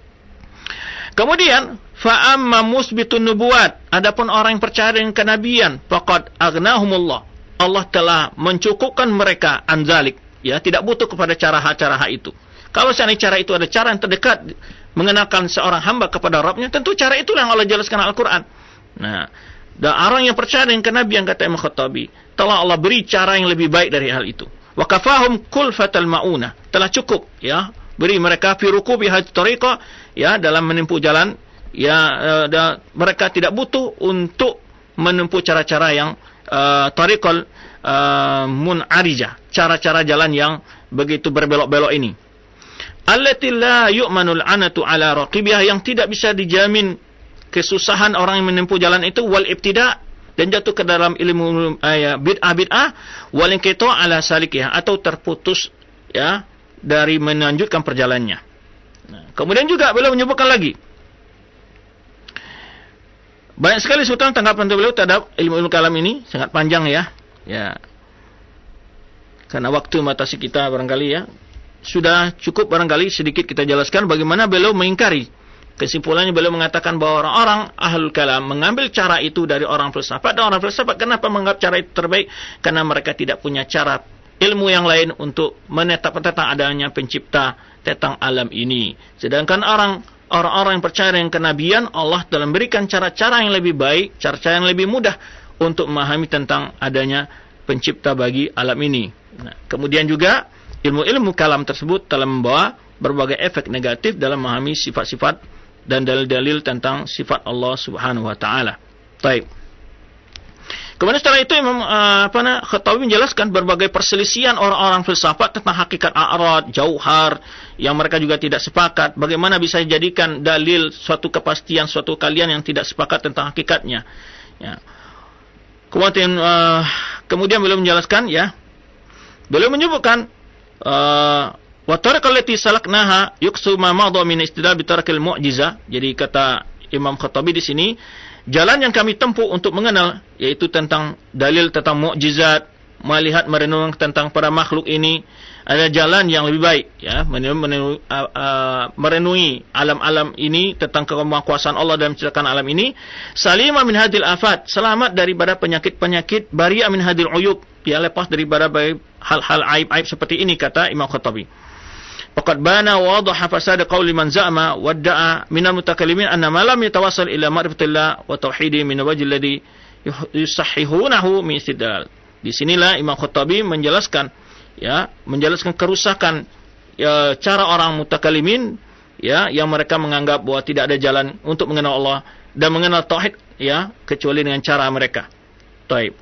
Kemudian fa amma musbitun nubuwat, adapun orang yang percaya dengan kenabian, faqad aghnahumullah, Allah telah mencukupkan mereka anzalik, ya, tidak butuh kepada cara-cara itu. Kalau seandainya cara itu ada cara yang terdekat mengenalkan seorang hamba kepada Rabbnya, tentu cara itulah yang Allah jelaskan Al-Quran. Nah, dan orang yang percaya dengan kenabian, kata Imam Khattabi, telah Allah beri cara yang lebih baik dari hal itu. Wa kafahum kulfatal mauna, telah cukup, ya, beri mereka fi rukubi hadhihi tariqah, ya, dalam menempuh jalan, ya, uh, da, mereka tidak butuh untuk menempuh cara-cara yang uh, tariqal uh, mun'arijah, cara-cara jalan yang begitu berbelok-belok ini. Allati la yu'manul anatu ala raqibiha, yang tidak bisa dijamin kesusahan orang yang menempuh jalan itu, wal ibtida', dan jatuh ke dalam ilmu uh, bid'ah bid'ah, wal inqita' ala salikihah, atau terputus, ya, dari melanjutkan perjalanannya. Nah, kemudian juga beliau menyebutkan lagi banyak sekali sebutan tanggapan beliau terhadap ilmu-ilmu kalam ini, sangat panjang, ya. Ya. Karena waktu membatasi kita barangkali, ya. Sudah cukup barangkali sedikit kita jelaskan bagaimana beliau mengingkari. Kesimpulannya beliau mengatakan bahwa orang-orang ahlul kalam mengambil cara itu dari orang filsafat, dan orang filsafat kenapa menganggap cara itu terbaik? Karena mereka tidak punya cara ilmu yang lain untuk menetapkan tentang adanya pencipta tentang alam ini. Sedangkan orang orang-orang yang percaya dengan kenabian, Allah telah memberikan cara-cara yang lebih baik, cara-cara yang lebih mudah untuk memahami tentang adanya pencipta bagi alam ini. Nah, kemudian juga ilmu-ilmu kalam tersebut telah membawa berbagai efek negatif dalam memahami sifat-sifat dan dalil-dalil tentang sifat Allah Subhanahu wa taala. Baik. Kemudian setelah itu Imam uh, apa namanya Khattabi menjelaskan berbagai perselisihan orang-orang filsafat tentang hakikat a'rad, jauhar, yang mereka juga tidak sepakat. Bagaimana bisa dijadikan dalil suatu kepastian suatu kalian yang tidak sepakat tentang hakikatnya. Ya. Kemudian uh, kemudian beliau menjelaskan, ya. Beliau menyebutkan uh, wa tariqal lati salaknaha yuqsu ma madha min istidlal bi tarakil mu'jizah. Jadi kata Imam Khattabi di sini, jalan yang kami tempuh untuk mengenal, yaitu tentang dalil tentang mukjizat, melihat merenung tentang para makhluk ini, ada jalan yang lebih baik, ya, merenungi, uh, uh, merenungi alam-alam ini tentang kemahakuasaan Allah dalam menciptakan alam ini. Salima min hadil afat, selamat daripada penyakit-penyakit, bari'a min hadil uyub, ya, lepas daripada hal-hal aib-aib seperti ini, kata Imam Khattabi. Faqad bana wa wadaha fasad qawli man za'ama wa da'a min al-mutakallimin anna ma lam yatawassal ila ma'rifatillah wa tauhidi min wajhi alladhi yusahhihunahu min istidlal. Di sinilah Imam Khattabi menjelaskan, ya, menjelaskan kerusakan, ya, cara orang mutakallimin, ya, yang mereka menganggap bahwa tidak ada jalan untuk mengenal Allah dan mengenal tauhid, ya, kecuali dengan cara mereka. Baik.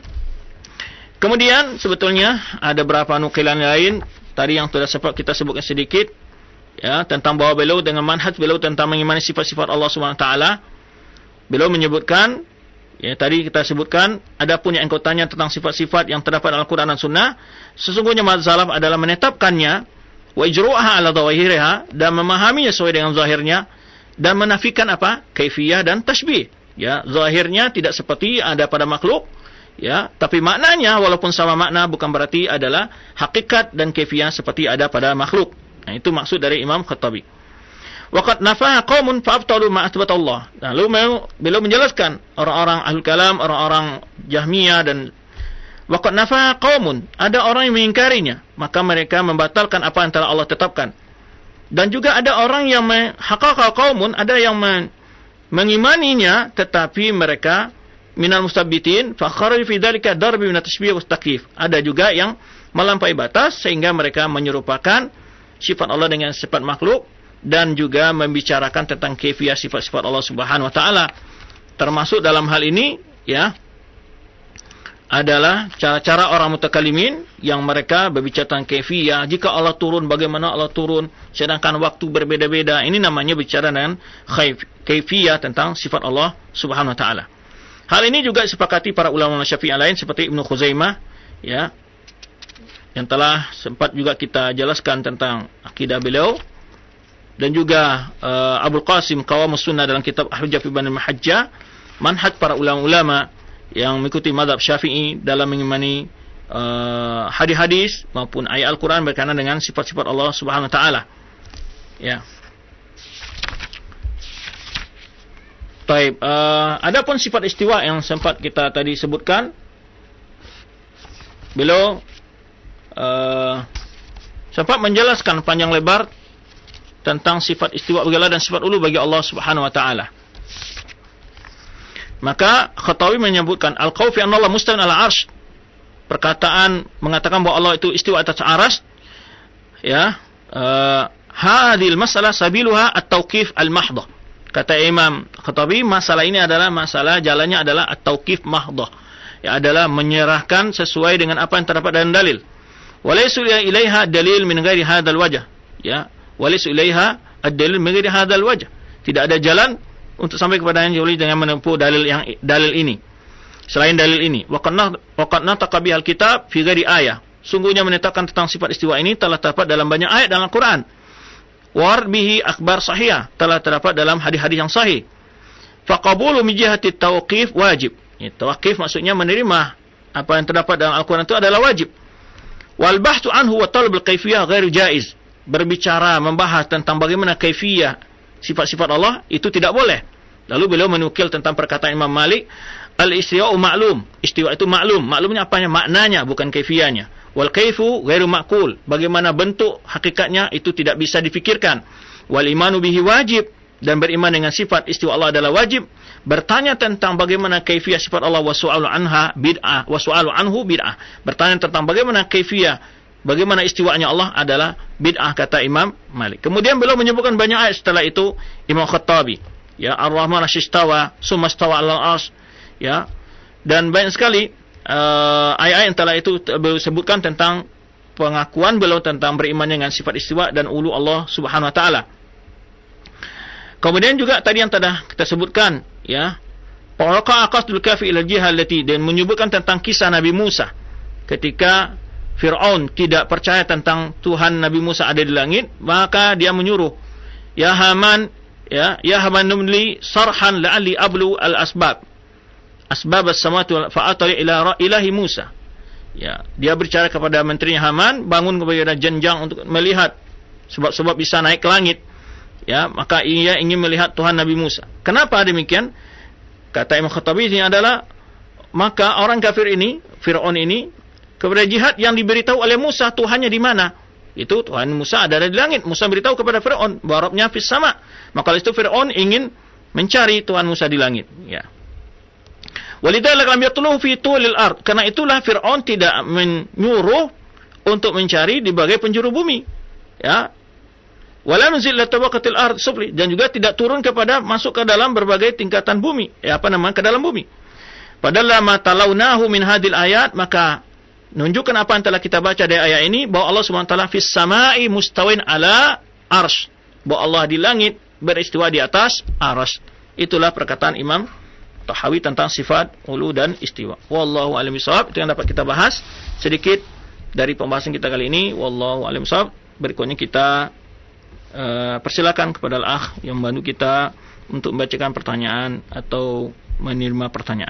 Kemudian sebetulnya ada beberapa nukilan lain tadi yang sudah sempat kita sebutkan sedikit, ya, tentang bahwa beliau dengan manhaj beliau tentang mengimani sifat-sifat Allah Subhanahu wa taala. Beliau menyebutkan, ya, tadi kita sebutkan, adapun yang engkau tanya tentang sifat-sifat yang terdapat dalam Al-Quran dan Sunnah, sesungguhnya mazhab salaf adalah menetapkannya, wa ijru'aha ala dhawahiriha, dan memahaminya sesuai dengan zahirnya, dan menafikan apa? Kaifiyah dan tashbih. Ya, zahirnya tidak seperti ada pada makhluk, Ya, tapi maknanya walaupun sama makna bukan berarti adalah hakikat dan kaifiah seperti ada pada makhluk. Nah, itu maksud dari Imam Khattabi. Waqad nafa'a qaumun fa'abtalu ma athbata Allah. Lalu beliau menjelaskan orang-orang Ahlul Kalam, orang-orang Jahmiyah dan waqad nafa'a qaumun, ada orang yang mengingkarinya, maka mereka membatalkan apa yang telah Allah tetapkan. Dan juga ada orang yang haqqaqa qaumun, ada yang mengimaninya tetapi mereka minal mustabbitin fa kharaju fi dzalika darbi min at-tashbih wa at-takyif. Ada juga yang melampaui batas sehingga mereka menyerupakan sifat Allah dengan sifat makhluk dan juga membicarakan tentang kaifiah sifat-sifat Allah Subhanahu wa taala. Termasuk dalam hal ini ya adalah cara-cara orang mutakallimin yang mereka berbicara tentang kaifiah. Jika Allah turun, bagaimana Allah turun sedangkan waktu berbeda-beda. Ini namanya bicara dengan kaifiah tentang sifat Allah Subhanahu wa taala. Hal ini juga disepakati para ulama Syafi'i lain seperti Ibnu Khuzaimah ya, yang telah sempat juga kita jelaskan tentang akidah beliau, dan juga uh, Abul Qasim Qawamus Sunnah dalam kitab Al-Hujjah fi Bayan al-Mahajjah, manhaj para ulama-ulama yang mengikuti mazhab Syafi'i dalam mengimani uh, hadis-hadis maupun ayat Al-Quran berkaitan dengan sifat-sifat Allah Subhanahu wa taala. Ya. Baik, uh, adapun sifat istiwa yang sempat kita tadi sebutkan, beliau uh, sempat menjelaskan panjang lebar tentang sifat istiwa bagi dan sifat ulu bagi Allah Subhanahu wa taala. Maka Khattawi menyebutkan al-qaul fi anna Allah mustawin ala arsy. Perkataan mengatakan bahwa Allah itu istiwa atas arsy, ya, uh, hadhil masalah sabiluha at-tauqif al-mahdhah. Kata Imam Khattabi, masalah ini adalah masalah jalannya adalah at-tauqif mahdhah. Ya, adalah menyerahkan sesuai dengan apa yang terdapat dalam dalil. Walaysa ilaiha dalil min ghairi hadzal wajh. Ya, walaysa ilaiha ad-dalil min ghairi hadzal wajh. Tidak ada jalan untuk sampai kepada yang jauh dengan menempuh dalil yang dalil ini. Selain dalil ini, waqad nataqa bihal kitab fi ghairi ayah. Sungguhnya menetapkan tentang sifat istiwa ini telah terdapat dalam banyak ayat dalam Al-Qur'an. War bihi akbar sahih, telah terdapat dalam hadis-hadis yang sahih. Faqabulu min jihati tauqif wajib. Ya, tauqif maksudnya menerima apa yang terdapat dalam Al-Qur'an itu adalah wajib. Wal bahthu anhu wa talabul kaifiyah ghairu jaiz. Berbicara membahas tentang bagaimana kaifiyah sifat-sifat Allah itu tidak boleh. Lalu beliau menukil tentang perkataan Imam Malik, al-istiwa'u ma'lum. Istiwa itu maklum. Maklumnya apanya? Maknanya, bukan kaifiyahnya. Wal kaifu ghairu ma'qul. Bagaimana bentuk hakikatnya itu tidak bisa difikirkan. Wal imanu bihi wajib, dan beriman dengan sifat istiwa Allah adalah wajib. Bertanya tentang bagaimana kaifiyah sifat Allah wa su'alu anha bid'ah wa su'alu anhu bid'ah. Bertanya tentang bagaimana kaifiyah, bagaimana istiwanya Allah adalah bid'ah, kata Imam Malik. Kemudian beliau menyebutkan banyak ayat setelah itu Imam Khattabi. Ya, Ar-Rahman asy-istawa, summa istawa 'alal 'arsy. Ya. Dan banyak sekali Uh, ayat-ayat yang telah itu beliau sebutkan tentang pengakuan beliau tentang beriman dengan sifat istiwa dan ulu Allah Subhanahu wa taala. Kemudian juga tadi yang telah kita sebutkan, ya, Paqa aqasdul kafi ila jihah allati, dan menyebutkan tentang kisah Nabi Musa ketika Fir'aun tidak percaya tentang Tuhan Nabi Musa ada di langit, maka dia menyuruh, ya Haman, ya, ya Haman numli sarhan la'alli ablu al-asbab. Asbab as-samawati fa'atari ila ilahi Musa. Ya, dia berbicara kepada menterinya Haman, bangun kepada jenjang untuk melihat sebab-sebab bisa naik ke langit. Ya, maka ia ingin melihat Tuhan Nabi Musa. Kenapa demikian? Kata Imam Khattabi ini adalah, maka orang kafir ini, Fir'aun ini, kepada jihad yang diberitahu oleh Musa, Tuhannya di mana? Itu Tuhan Musa ada di langit. Musa beritahu kepada Fir'aun, bahwa Rabbnya fis sama. Maka itu Fir'aun ingin mencari Tuhan Musa di langit. Ya. Walidhalika lam yatluhu fi tulil ard. Karena itulah Fir'aun tidak menyuruh untuk mencari di bagai penjuru bumi. Ya. Wala nuzil la tabaqatil ard sufli, dan juga tidak turun kepada masuk ke dalam berbagai tingkatan bumi. Ya, apa namanya? Ke dalam bumi. Padahal ma talawnahu min hadil ayat, maka menunjukkan apa yang telah kita baca dari ayat ini, bahwa Allah Subhanahu wa taala fis samai mustawin ala arsy. Bahwa Allah di langit beristiwa di atas arsy. Itulah perkataan Imam Tahawi tentang sifat ulu dan istiwa. Wallahu a'lam bishawab. Itu yang dapat kita bahas sedikit dari pembahasan kita kali ini. Wallahu a'lam bishawab. Berikutnya kita uh, persilakan kepada al-akh yang membantu kita untuk membacakan pertanyaan atau menerima pertanyaan.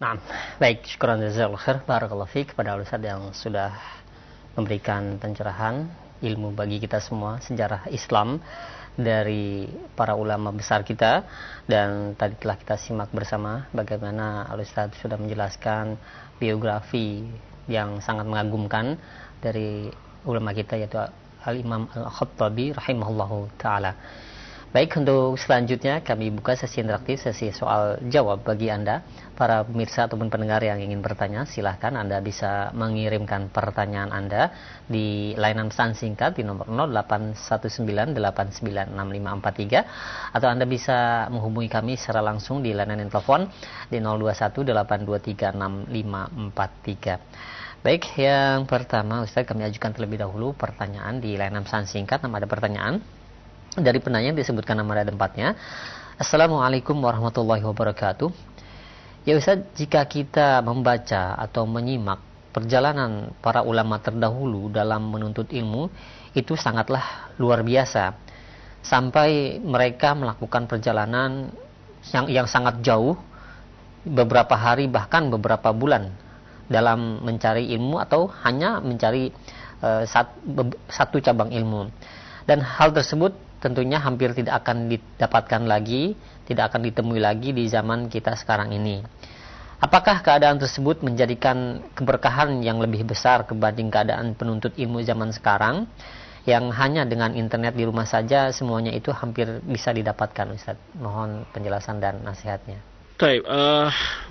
Nah, baik, syukran jazakallahu khair, barakallahu fiik kepada Ustaz yang sudah memberikan pencerahan ilmu bagi kita semua sejarah Islam dari para ulama besar kita, dan tadi telah kita simak bersama bagaimana Al-Ustaz sudah menjelaskan biografi yang sangat mengagumkan dari ulama kita, yaitu Al-Imam Al-Khattabi rahimahullahu ta'ala. Baik, untuk selanjutnya kami buka sesi interaktif, sesi soal jawab bagi Anda para pemirsa ataupun pendengar yang ingin bertanya. Silahkan Anda bisa mengirimkan pertanyaan Anda di layanan pesan singkat di nomor nol delapan satu sembilan delapan sembilan enam lima empat tiga, atau Anda bisa menghubungi kami secara langsung di layanan telepon di nol dua satu delapan dua tiga enam lima empat tiga. Baik, yang pertama Ustaz, kami ajukan terlebih dahulu pertanyaan di layanan pesan singkat. Nama ada pertanyaan dari penanya, disebutkan nama dan tempatnya. Assalamualaikum warahmatullahi wabarakatuh. Ya Ustaz, jika kita membaca atau menyimak perjalanan para ulama terdahulu dalam menuntut ilmu, itu sangatlah luar biasa. Sampai mereka melakukan perjalanan yang, yang sangat jauh, beberapa hari bahkan beberapa bulan dalam mencari ilmu atau hanya mencari uh, sat, be, satu cabang ilmu. Dan hal tersebut tentunya hampir tidak akan didapatkan lagi, tidak akan ditemui lagi di zaman kita sekarang ini. Apakah keadaan tersebut menjadikan keberkahan yang lebih besar kebanding keadaan penuntut ilmu zaman sekarang, yang hanya dengan internet di rumah saja semuanya itu hampir bisa didapatkan, Ustaz? Mohon penjelasan dan nasihatnya.
Baik, uh,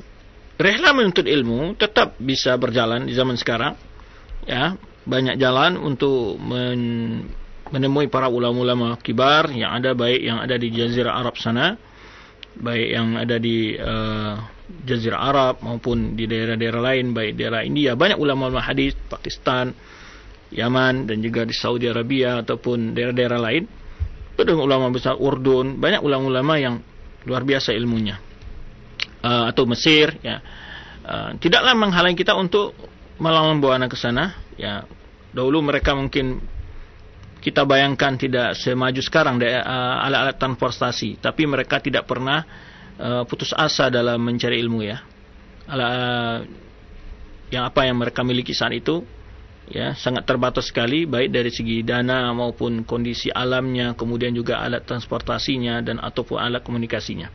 rehla menuntut ilmu tetap bisa berjalan di zaman sekarang. Ya, banyak jalan untuk men menemui para ulama-ulama kibar yang ada, baik yang ada di Jazirah Arab sana, baik yang ada di uh, Jazirah Arab maupun di daerah-daerah lain, baik daerah India, banyak ulama-ulama hadis, Pakistan, Yaman, dan juga di Saudi Arabia ataupun daerah-daerah lain. Ada ulama besar Urdun, banyak ulama-ulama yang luar biasa ilmunya. Uh, atau Mesir, ya. Uh, tidaklah menghalangi kita untuk malah membawa anak ke sana, ya. Dahulu mereka mungkin kita bayangkan tidak semaju sekarang uh, alat-alat transportasi, tapi mereka tidak pernah uh, putus asa dalam mencari ilmu, ya. Ala, uh, yang apa yang mereka miliki saat itu, ya, sangat terbatas sekali, baik dari segi dana maupun kondisi alamnya, kemudian juga alat transportasinya dan ataupun alat komunikasinya.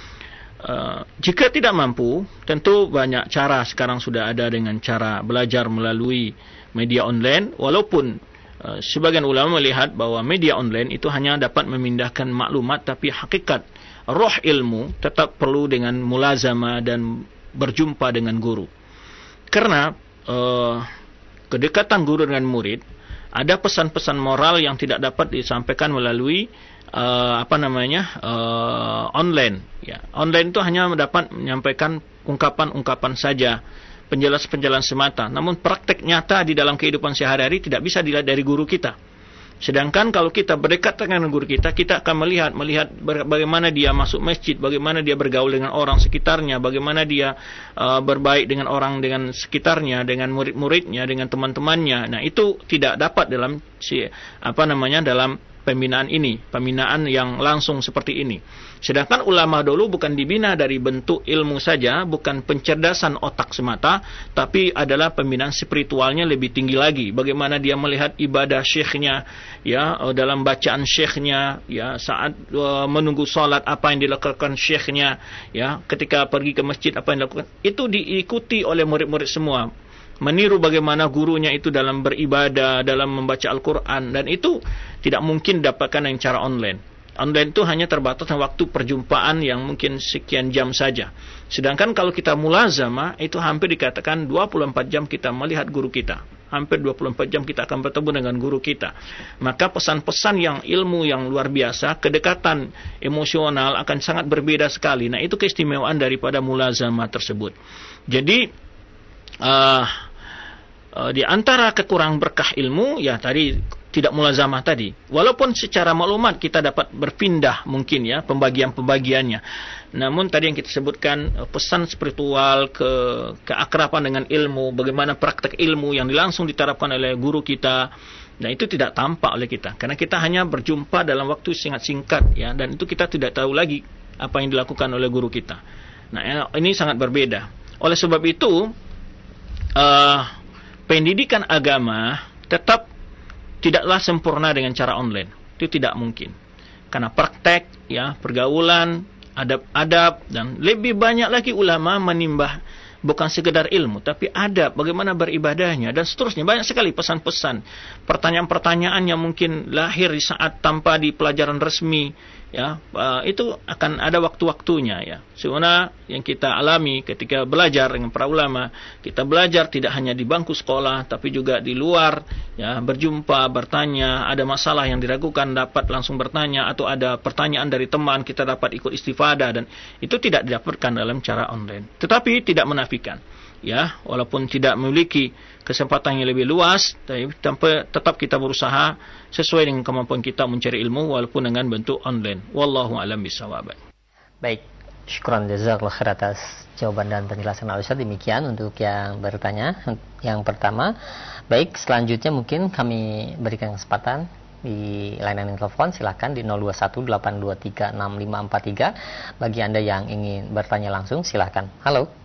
Uh, jika tidak mampu, tentu banyak cara sekarang sudah ada dengan cara belajar melalui media online, walaupun Uh, sebagian ulama melihat bahwa media online itu hanya dapat memindahkan maklumat, tapi hakikat roh ilmu tetap perlu dengan mulazamah dan berjumpa dengan guru. Karena uh, kedekatan guru dengan murid, ada pesan-pesan moral yang tidak dapat disampaikan melalui uh, apa namanya uh, online. Ya, online itu hanya dapat menyampaikan ungkapan-ungkapan saja, penjelasan-penjelasan semata. Namun praktek nyata di dalam kehidupan sehari-hari tidak bisa dilihat dari guru kita. Sedangkan kalau kita berdekat dengan guru kita, kita akan melihat melihat bagaimana dia masuk masjid, bagaimana dia bergaul dengan orang sekitarnya, bagaimana dia uh, berbaik dengan orang dengan sekitarnya, dengan murid-muridnya, dengan teman-temannya. Nah, itu tidak dapat dalam si apa namanya dalam pembinaan ini, pembinaan yang langsung seperti ini. Sedangkan ulama dulu bukan dibina dari bentuk ilmu saja, bukan pencerdasan otak semata, tapi adalah pembinaan spiritualnya lebih tinggi lagi. Bagaimana dia melihat ibadah syekhnya, ya, dalam bacaan syekhnya, ya, saat uh, menunggu salat apa yang dilakukan syekhnya, ya, ketika pergi ke masjid apa yang dilakukan. Itu diikuti oleh murid-murid semua. Meniru bagaimana gurunya itu dalam beribadah, dalam membaca Al-Quran, dan itu tidak mungkin dapatkan dengan cara online. Online itu hanya terbatas waktu perjumpaan yang mungkin sekian jam saja. Sedangkan kalau kita mulazamah, itu hampir dikatakan dua puluh empat jam kita melihat guru kita. Hampir dua puluh empat jam kita akan bertemu dengan guru kita. Maka pesan-pesan yang ilmu yang luar biasa, kedekatan emosional akan sangat berbeda sekali. Nah, itu keistimewaan daripada mulazamah tersebut. Jadi Uh, uh, di antara kekurangan berkah ilmu, ya tadi tidak mulazamah tadi. Walaupun secara maklumat kita dapat berpindah mungkin, ya, pembagian-pembagiannya. Namun tadi yang kita sebutkan uh, pesan spiritual, ke keakraban dengan ilmu, bagaimana praktek ilmu yang langsung diterapkan oleh guru kita. Nah, itu tidak tampak oleh kita, karena kita hanya berjumpa dalam waktu sangat singkat, ya, dan itu kita tidak tahu lagi apa yang dilakukan oleh guru kita. Nah, ini sangat berbeda. Oleh sebab itu, uh, pendidikan agama tetap tidaklah sempurna dengan cara online. Itu tidak mungkin. Karena praktek, ya, pergaulan, adab-adab, dan lebih banyak lagi ulama menimbah bukan sekedar ilmu, tapi adab, bagaimana beribadahnya, dan seterusnya. Banyak sekali pesan-pesan, pertanyaan-pertanyaan yang mungkin lahir di saat tanpa di pelajaran resmi, ya, uh, itu akan ada waktu-waktunya, ya. Sebenarnya yang kita alami ketika belajar dengan para ulama, kita belajar tidak hanya di bangku sekolah, tapi juga di luar, ya, berjumpa, bertanya, ada masalah yang diragukan dapat langsung bertanya, atau ada pertanyaan dari teman kita dapat ikut istifadah, dan itu tidak didapatkan dalam cara online. Tetapi tidak menafikan, ya, walaupun tidak memiliki kesempatan yang lebih luas, tapi tetap kita berusaha sesuai dengan kemampuan kita mencari ilmu walaupun dengan bentuk online. Wallahu a'lam bishawab.
Baik, syukran jazakallahu khair atas jawaban dan penjelasan Al-Ustaz. Demikian untuk yang bertanya. Yang pertama, baik, selanjutnya mungkin kami berikan kesempatan di layanan telepon, silakan di nol dua satu delapan dua tiga enam lima empat tiga. Bagi Anda yang ingin bertanya langsung, silakan. Halo.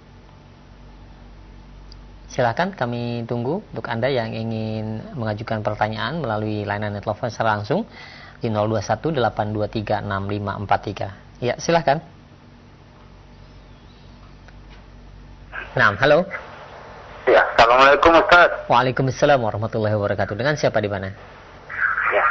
Silakan, kami tunggu untuk Anda yang ingin mengajukan pertanyaan melalui layanan telepon secara langsung di nol dua satu delapan dua tiga enam lima empat tiga. Ya, silakan. Nah, halo.
Ya, assalamualaikum Ustaz.
Waalaikumsalam warahmatullahi wabarakatuh. Dengan siapa di mana?
Ya.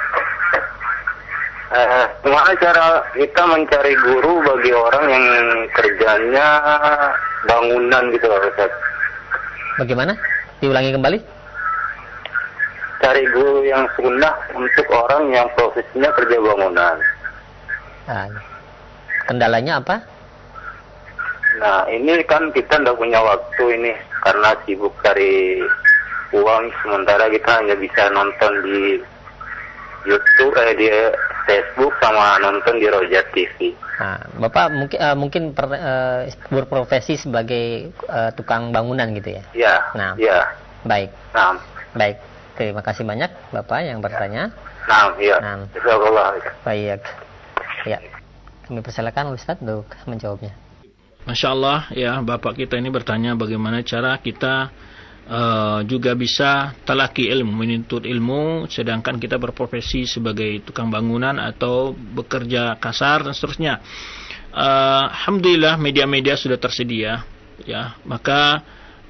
Eh, gimana cara kita mencari guru bagi orang yang kerjanya bangunan gitu Ustaz?
Bagaimana? Diulangi kembali.
Cari guru yang sunnah untuk orang yang profesinya kerja bangunan.
Nah, kendalanya apa?
Nah, ini kan kita tidak punya waktu ini karena sibuk cari uang, sementara kita hanya bisa nonton di YouTube, eh, di Facebook sama nonton di Roja T V.
Nah, Bapak mungkin uh, mungkin per, uh, berprofesi sebagai uh, tukang bangunan gitu ya?
Ya.
Nah,
ya.
Baik.
Nah.
Baik. Terima kasih banyak Bapak yang bertanya.
Nah, iya.
Nah.
Insyaallah.
Baik. Ya. Kami persilakan Ustaz untuk menjawabnya.
Masya Allah, ya, Bapak kita ini bertanya bagaimana cara kita uh, juga bisa talaki ilmu, menuntut ilmu, sedangkan kita berprofesi sebagai tukang bangunan atau bekerja kasar dan seterusnya. Uh, Alhamdulillah media-media sudah tersedia, ya, maka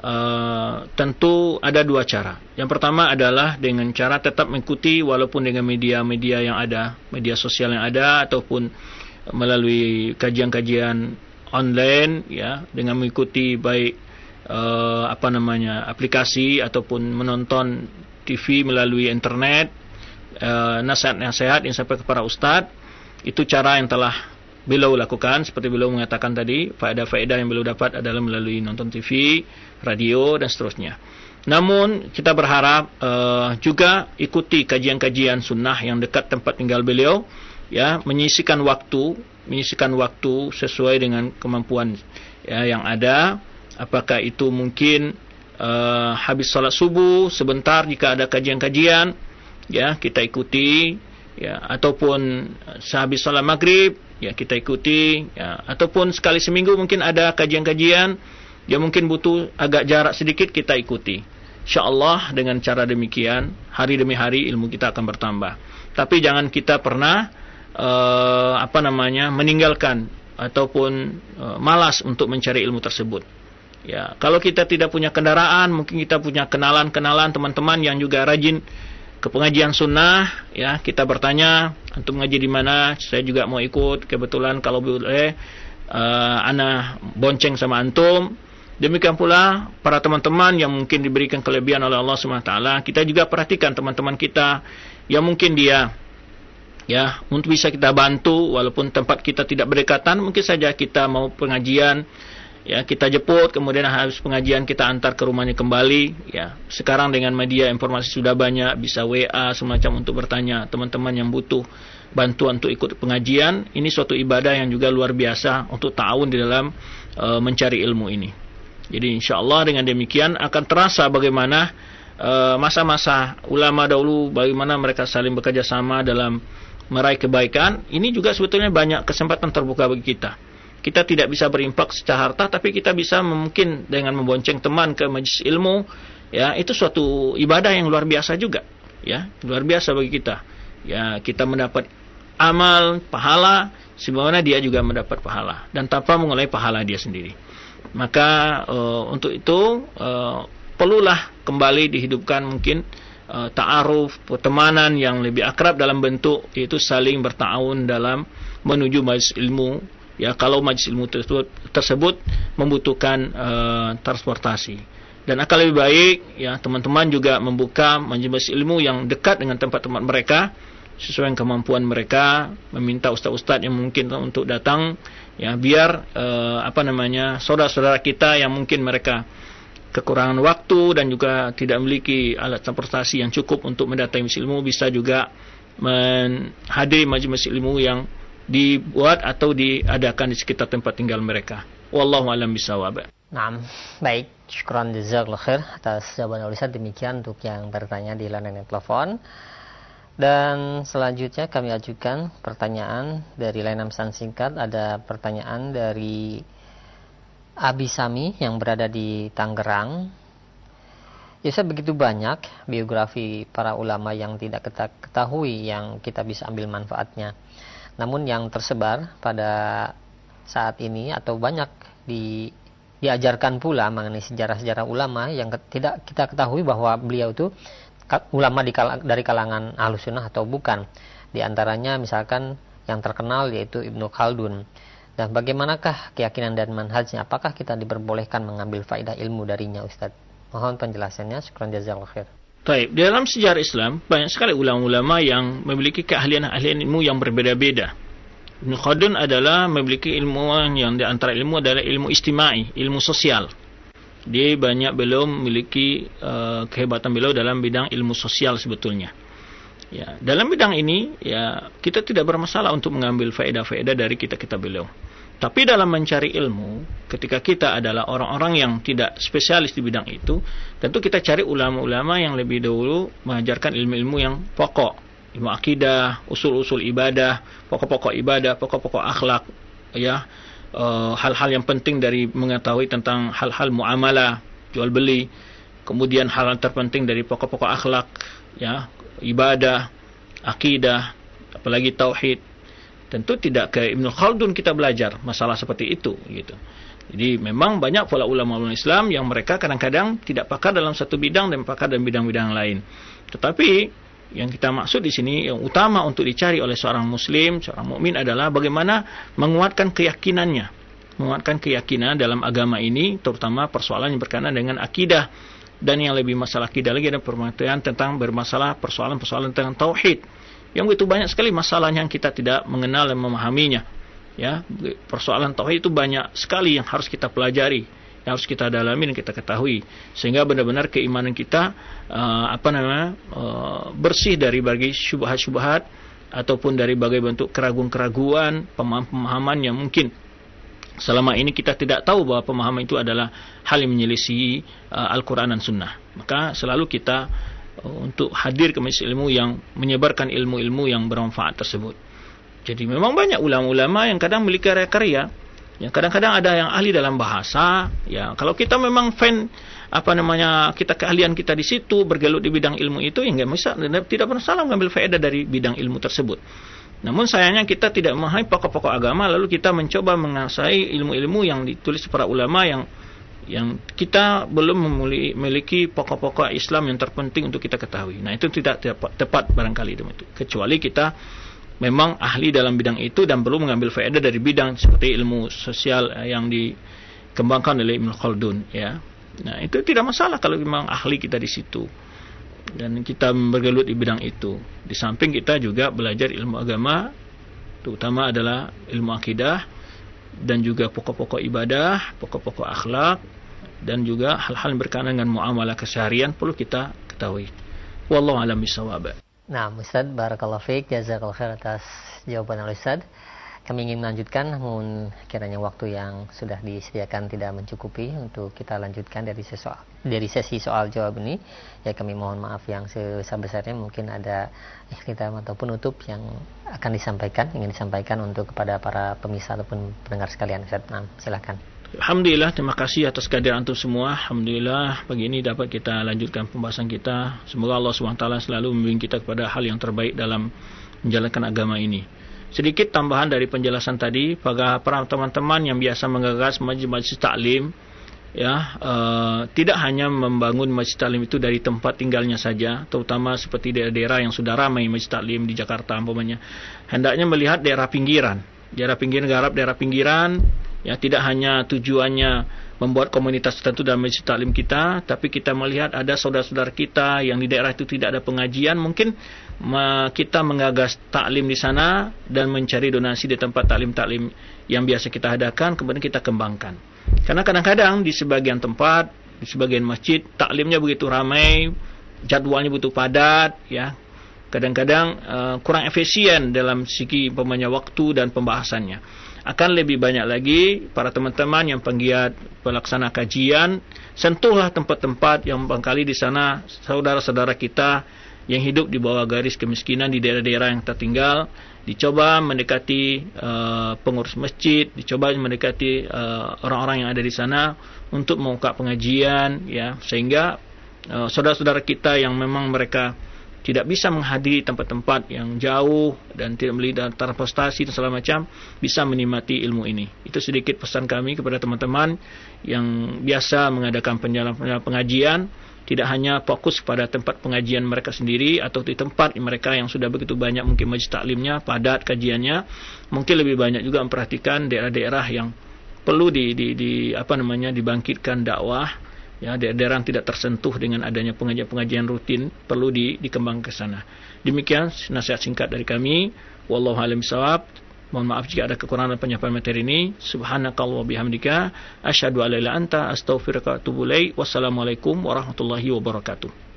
uh, tentu ada dua cara. Yang pertama adalah dengan cara tetap mengikuti walaupun dengan media-media yang ada, media sosial yang ada, ataupun melalui kajian-kajian online, ya, dengan mengikuti baik uh, apa namanya aplikasi ataupun menonton T V melalui internet, uh, nasihat-nasihat yang sampai kepada ustadz. Itu cara yang telah beliau lakukan, seperti beliau mengatakan tadi, faedah-faedah yang beliau dapat adalah melalui nonton T V, radio dan seterusnya. Namun kita berharap uh, juga ikuti kajian-kajian sunnah yang dekat tempat tinggal beliau, ya, menyisikan waktu menyisikan waktu sesuai dengan kemampuan, ya, yang ada. Apakah itu mungkin uh, habis salat subuh sebentar jika ada kajian-kajian, ya, kita ikuti, ya, ataupun sehabis salat maghrib, ya, kita ikuti, ya, ataupun sekali seminggu mungkin ada kajian-kajian yang mungkin butuh agak jarak sedikit, kita ikuti. InsyaAllah dengan cara demikian hari demi hari ilmu kita akan bertambah. Tapi jangan kita pernah Uh, apa namanya meninggalkan ataupun uh, malas untuk mencari ilmu tersebut. Ya, kalau kita tidak punya kendaraan, mungkin kita punya kenalan-kenalan teman-teman yang juga rajin ke pengajian sunnah, ya, kita bertanya, antum ngaji di mana? Saya juga mau ikut. Kebetulan kalau boleh uh, ana bonceng sama antum. Demikian pula para teman-teman yang mungkin diberikan kelebihan oleh Allah Subhanahu wa taala, kita juga perhatikan teman-teman kita yang mungkin dia, ya, untuk bisa kita bantu walaupun tempat kita tidak berdekatan, mungkin saja kita mau pengajian, ya, kita jemput, kemudian habis pengajian kita antar ke rumahnya kembali, ya. Sekarang dengan media informasi sudah banyak, bisa W A semacam untuk bertanya teman-teman yang butuh bantuan untuk ikut pengajian. Ini suatu ibadah yang juga luar biasa untuk ta'awun di dalam uh, mencari ilmu ini. Jadi insyaallah dengan demikian akan terasa bagaimana uh, masa-masa ulama dahulu, bagaimana mereka saling bekerja sama dalam meraih kebaikan. Ini juga sebetulnya banyak kesempatan terbuka bagi kita. kita tidak bisa berinfak secara harta, tapi kita bisa mungkin dengan membonceng teman ke majelis ilmu, ya, itu suatu ibadah yang luar biasa juga, ya, luar biasa bagi kita. Ya, kita mendapat amal pahala sebagaimana dia juga mendapat pahala dan tanpa mengulangi pahala dia sendiri. Maka uh, untuk itu uh, perlulah kembali dihidupkan mungkin uh, ta'aruf, pertemanan yang lebih akrab dalam bentuk yaitu saling berta'awun dalam menuju majelis ilmu. Ya, kalau majelis ilmu tersebut, tersebut membutuhkan uh, transportasi. Dan akan lebih baik ya teman-teman juga membuka majelis ilmu yang dekat dengan tempat-tempat mereka sesuai dengan kemampuan mereka, meminta ustaz-ustaz yang mungkin untuk datang, ya, biar uh, apa namanya saudara-saudara kita yang mungkin mereka kekurangan waktu dan juga tidak memiliki alat transportasi yang cukup untuk mendatangi majelis ilmu bisa juga menghadiri majelis ilmu yang dibuat atau diadakan di sekitar tempat tinggal mereka. Wallahu a'lam bishawab.
Naam, baik. Syukran jazakallahu khair atas jawaban Ustaz. Demikian untuk yang bertanya di layanan telepon. Dan selanjutnya kami ajukan pertanyaan dari layanan pesan singkat. Ada pertanyaan dari Abi Sami yang berada di Tangerang. Ya, Ustaz, begitu banyak biografi para ulama yang tidak kita ketahui yang kita bisa ambil manfaatnya. Namun yang tersebar pada saat ini atau banyak di, diajarkan pula mengenai sejarah-sejarah ulama yang ke, tidak kita ketahui bahwa beliau itu ulama di kal, dari kalangan Ahlus Sunnah atau bukan. Di antaranya misalkan yang terkenal yaitu Ibnu Khaldun. Dan bagaimanakah keyakinan dan manhajnya? Apakah kita diperbolehkan mengambil faedah ilmu darinya, Ustaz? Mohon penjelasannya. Syukran jazakallahu khair.
Baik, dalam sejarah Islam banyak sekali ulama-ulama yang memiliki keahlian-ahlian ilmu yang berbeda-beda. Ibnu Khaldun adalah memiliki ilmu yang di antara ilmu adalah ilmu istimai, ilmu sosial. Dia banyak belum memiliki uh, kehebatan beliau dalam bidang ilmu sosial sebetulnya. Ya, dalam bidang ini ya kita tidak bermasalah untuk mengambil faedah-faedah dari kita-kita beliau. Tapi dalam mencari ilmu, ketika kita adalah orang-orang yang tidak spesialis di bidang itu, tentu kita cari ulama-ulama yang lebih dahulu mengajarkan ilmu-ilmu yang pokok, ilmu akidah, usul-usul ibadah, pokok-pokok ibadah, pokok-pokok akhlak, ya, e, hal-hal yang penting dari mengetahui tentang hal-hal muamalah, jual beli, kemudian hal-hal terpenting dari pokok-pokok akhlak, ya, ibadah, akidah, apalagi tauhid. Tentu tidak ke Ibnu Khaldun kita belajar masalah seperti itu, gitu. Jadi memang banyak pula ulama-ulama Islam yang mereka kadang-kadang tidak pakar dalam satu bidang dan pakar dalam bidang-bidang lain. Tetapi yang kita maksud di sini yang utama untuk dicari oleh seorang muslim, seorang mukmin adalah bagaimana menguatkan keyakinannya, menguatkan keyakinan dalam agama ini, terutama persoalan yang berkaitan dengan akidah, dan yang lebih masalah akidah lagi ada permasalahan tentang bermasalah persoalan-persoalan tentang tauhid. Yang begitu banyak sekali masalah yang kita tidak mengenal dan memahaminya. Ya, persoalan tauhid itu banyak sekali yang harus kita pelajari, yang harus kita dalami dan kita ketahui, sehingga benar-benar keimanan kita uh, apa namanya uh, bersih dari berbagai syubhat-syubhat ataupun dari berbagai bentuk keraguan-keraguan, pemahaman-pemahaman yang mungkin selama ini kita tidak tahu bahwa pemahaman itu adalah hal yang menyelisihi uh, Al-Quran dan Sunnah. Maka selalu kita untuk hadir ke majelis ilmu yang menyebarkan ilmu-ilmu yang bermanfaat tersebut. Jadi memang banyak ulama-ulama yang kadang memiliki karya-karya, yang kadang-kadang ada yang ahli dalam bahasa. Ya, kalau kita memang fan apa namanya kita keahlian kita di situ bergelut di bidang ilmu itu, ya nggak bisa, tidak pernah salah mengambil faedah dari bidang ilmu tersebut. Namun sayangnya kita tidak memahami pokok-pokok agama, lalu kita mencoba menguasai ilmu-ilmu yang ditulis para ulama yang yang kita belum memiliki pokok-pokok Islam yang terpenting untuk kita ketahui. Nah, itu tidak tepat, tepat barangkali itu. Kecuali kita memang ahli dalam bidang itu dan perlu mengambil faedah dari bidang seperti ilmu sosial yang dikembangkan oleh Ibnu Khaldun, ya. Nah, itu tidak masalah kalau memang ahli kita di situ dan kita bergelut di bidang itu. Di samping kita juga belajar ilmu agama, terutama adalah ilmu akidah dan juga pokok-pokok ibadah, pokok-pokok akhlak, dan juga hal-hal yang berkaitan dengan muamalah keseharian perlu kita ketahui. Wallahu a'lam bishawab.
Nah, Ustaz, barakallahu fiik, jazakallahu khair atas jawaban Ustaz. kami ingin melanjutkan, namun kiranya waktu yang sudah disediakan tidak mencukupi untuk kita lanjutkan dari sesi soal, dari sesi soal jawab ini. Ya, kami mohon maaf yang sebesar-besarnya. Mungkin ada ikhtitam atau penutup yang akan disampaikan, ingin disampaikan untuk kepada para pemirsa ataupun pendengar sekalian. Ustaz, nah, silakan.
Alhamdulillah, terima kasih atas kehadiran antum semua. Alhamdulillah, pagi ini dapat kita lanjutkan pembahasan kita. Semoga Allah subhanahu wa taala selalu membimbing kita kepada hal yang terbaik dalam menjalankan agama ini. Sedikit tambahan dari penjelasan tadi, pada para teman-teman yang biasa menggagas majlis-majlis taklim, ya, uh, tidak hanya membangun majlis taklim itu dari tempat tinggalnya saja, terutama seperti daerah-daerah yang sudah ramai majlis taklim di Jakarta umpamanya. Hendaknya melihat daerah pinggiran, daerah pinggiran garap, daerah pinggiran, ya, tidak hanya tujuannya membuat komunitas tertentu dalam majlis taklim kita, tapi kita melihat ada saudara-saudara kita yang di daerah itu tidak ada pengajian, mungkin kita menggagas taklim di sana dan mencari donasi di tempat taklim-taklim yang biasa kita adakan, kemudian kita kembangkan. Karena kadang-kadang di sebagian tempat, di sebagian masjid, taklimnya begitu ramai, jadwalnya begitu padat, ya, kadang-kadang uh, kurang efisien dalam segi umpamanya waktu dan pembahasannya. Akan lebih banyak lagi para teman-teman yang penggiat pelaksana kajian, sentuhlah tempat-tempat yang barangkali di sana saudara-saudara kita yang hidup di bawah garis kemiskinan di daerah-daerah yang tertinggal, dicoba mendekati uh, pengurus masjid, dicoba mendekati uh, orang-orang yang ada di sana untuk membuka pengajian, ya, sehingga uh, saudara-saudara kita yang memang mereka tidak bisa menghadiri tempat-tempat yang jauh dan tidak melihat transportasi dan segala macam, bisa menikmati ilmu ini. Itu sedikit pesan kami kepada teman-teman yang biasa mengadakan penjalanan pengajian, tidak hanya fokus pada tempat pengajian mereka sendiri atau di tempat mereka yang sudah begitu banyak mungkin majlis taklimnya, padat kajiannya, mungkin lebih banyak juga memperhatikan daerah-daerah yang perlu di, di, di apa namanya dibangkitkan dakwah, ya, daerah-daerah yang tidak tersentuh dengan adanya pengajian-pengajian rutin perlu di, dikembangkan ke sana. Demikian nasihat singkat dari kami. Wallahu a'lam bishawab. Mohon maaf jika ada kekurangan penyampaian materi ini. Subhanakallah wa bihamdika asyhadu an la ilaha illa anta astaghfiruka wa atubu ilaik. Wassalamualaikum warahmatullahi wabarakatuh.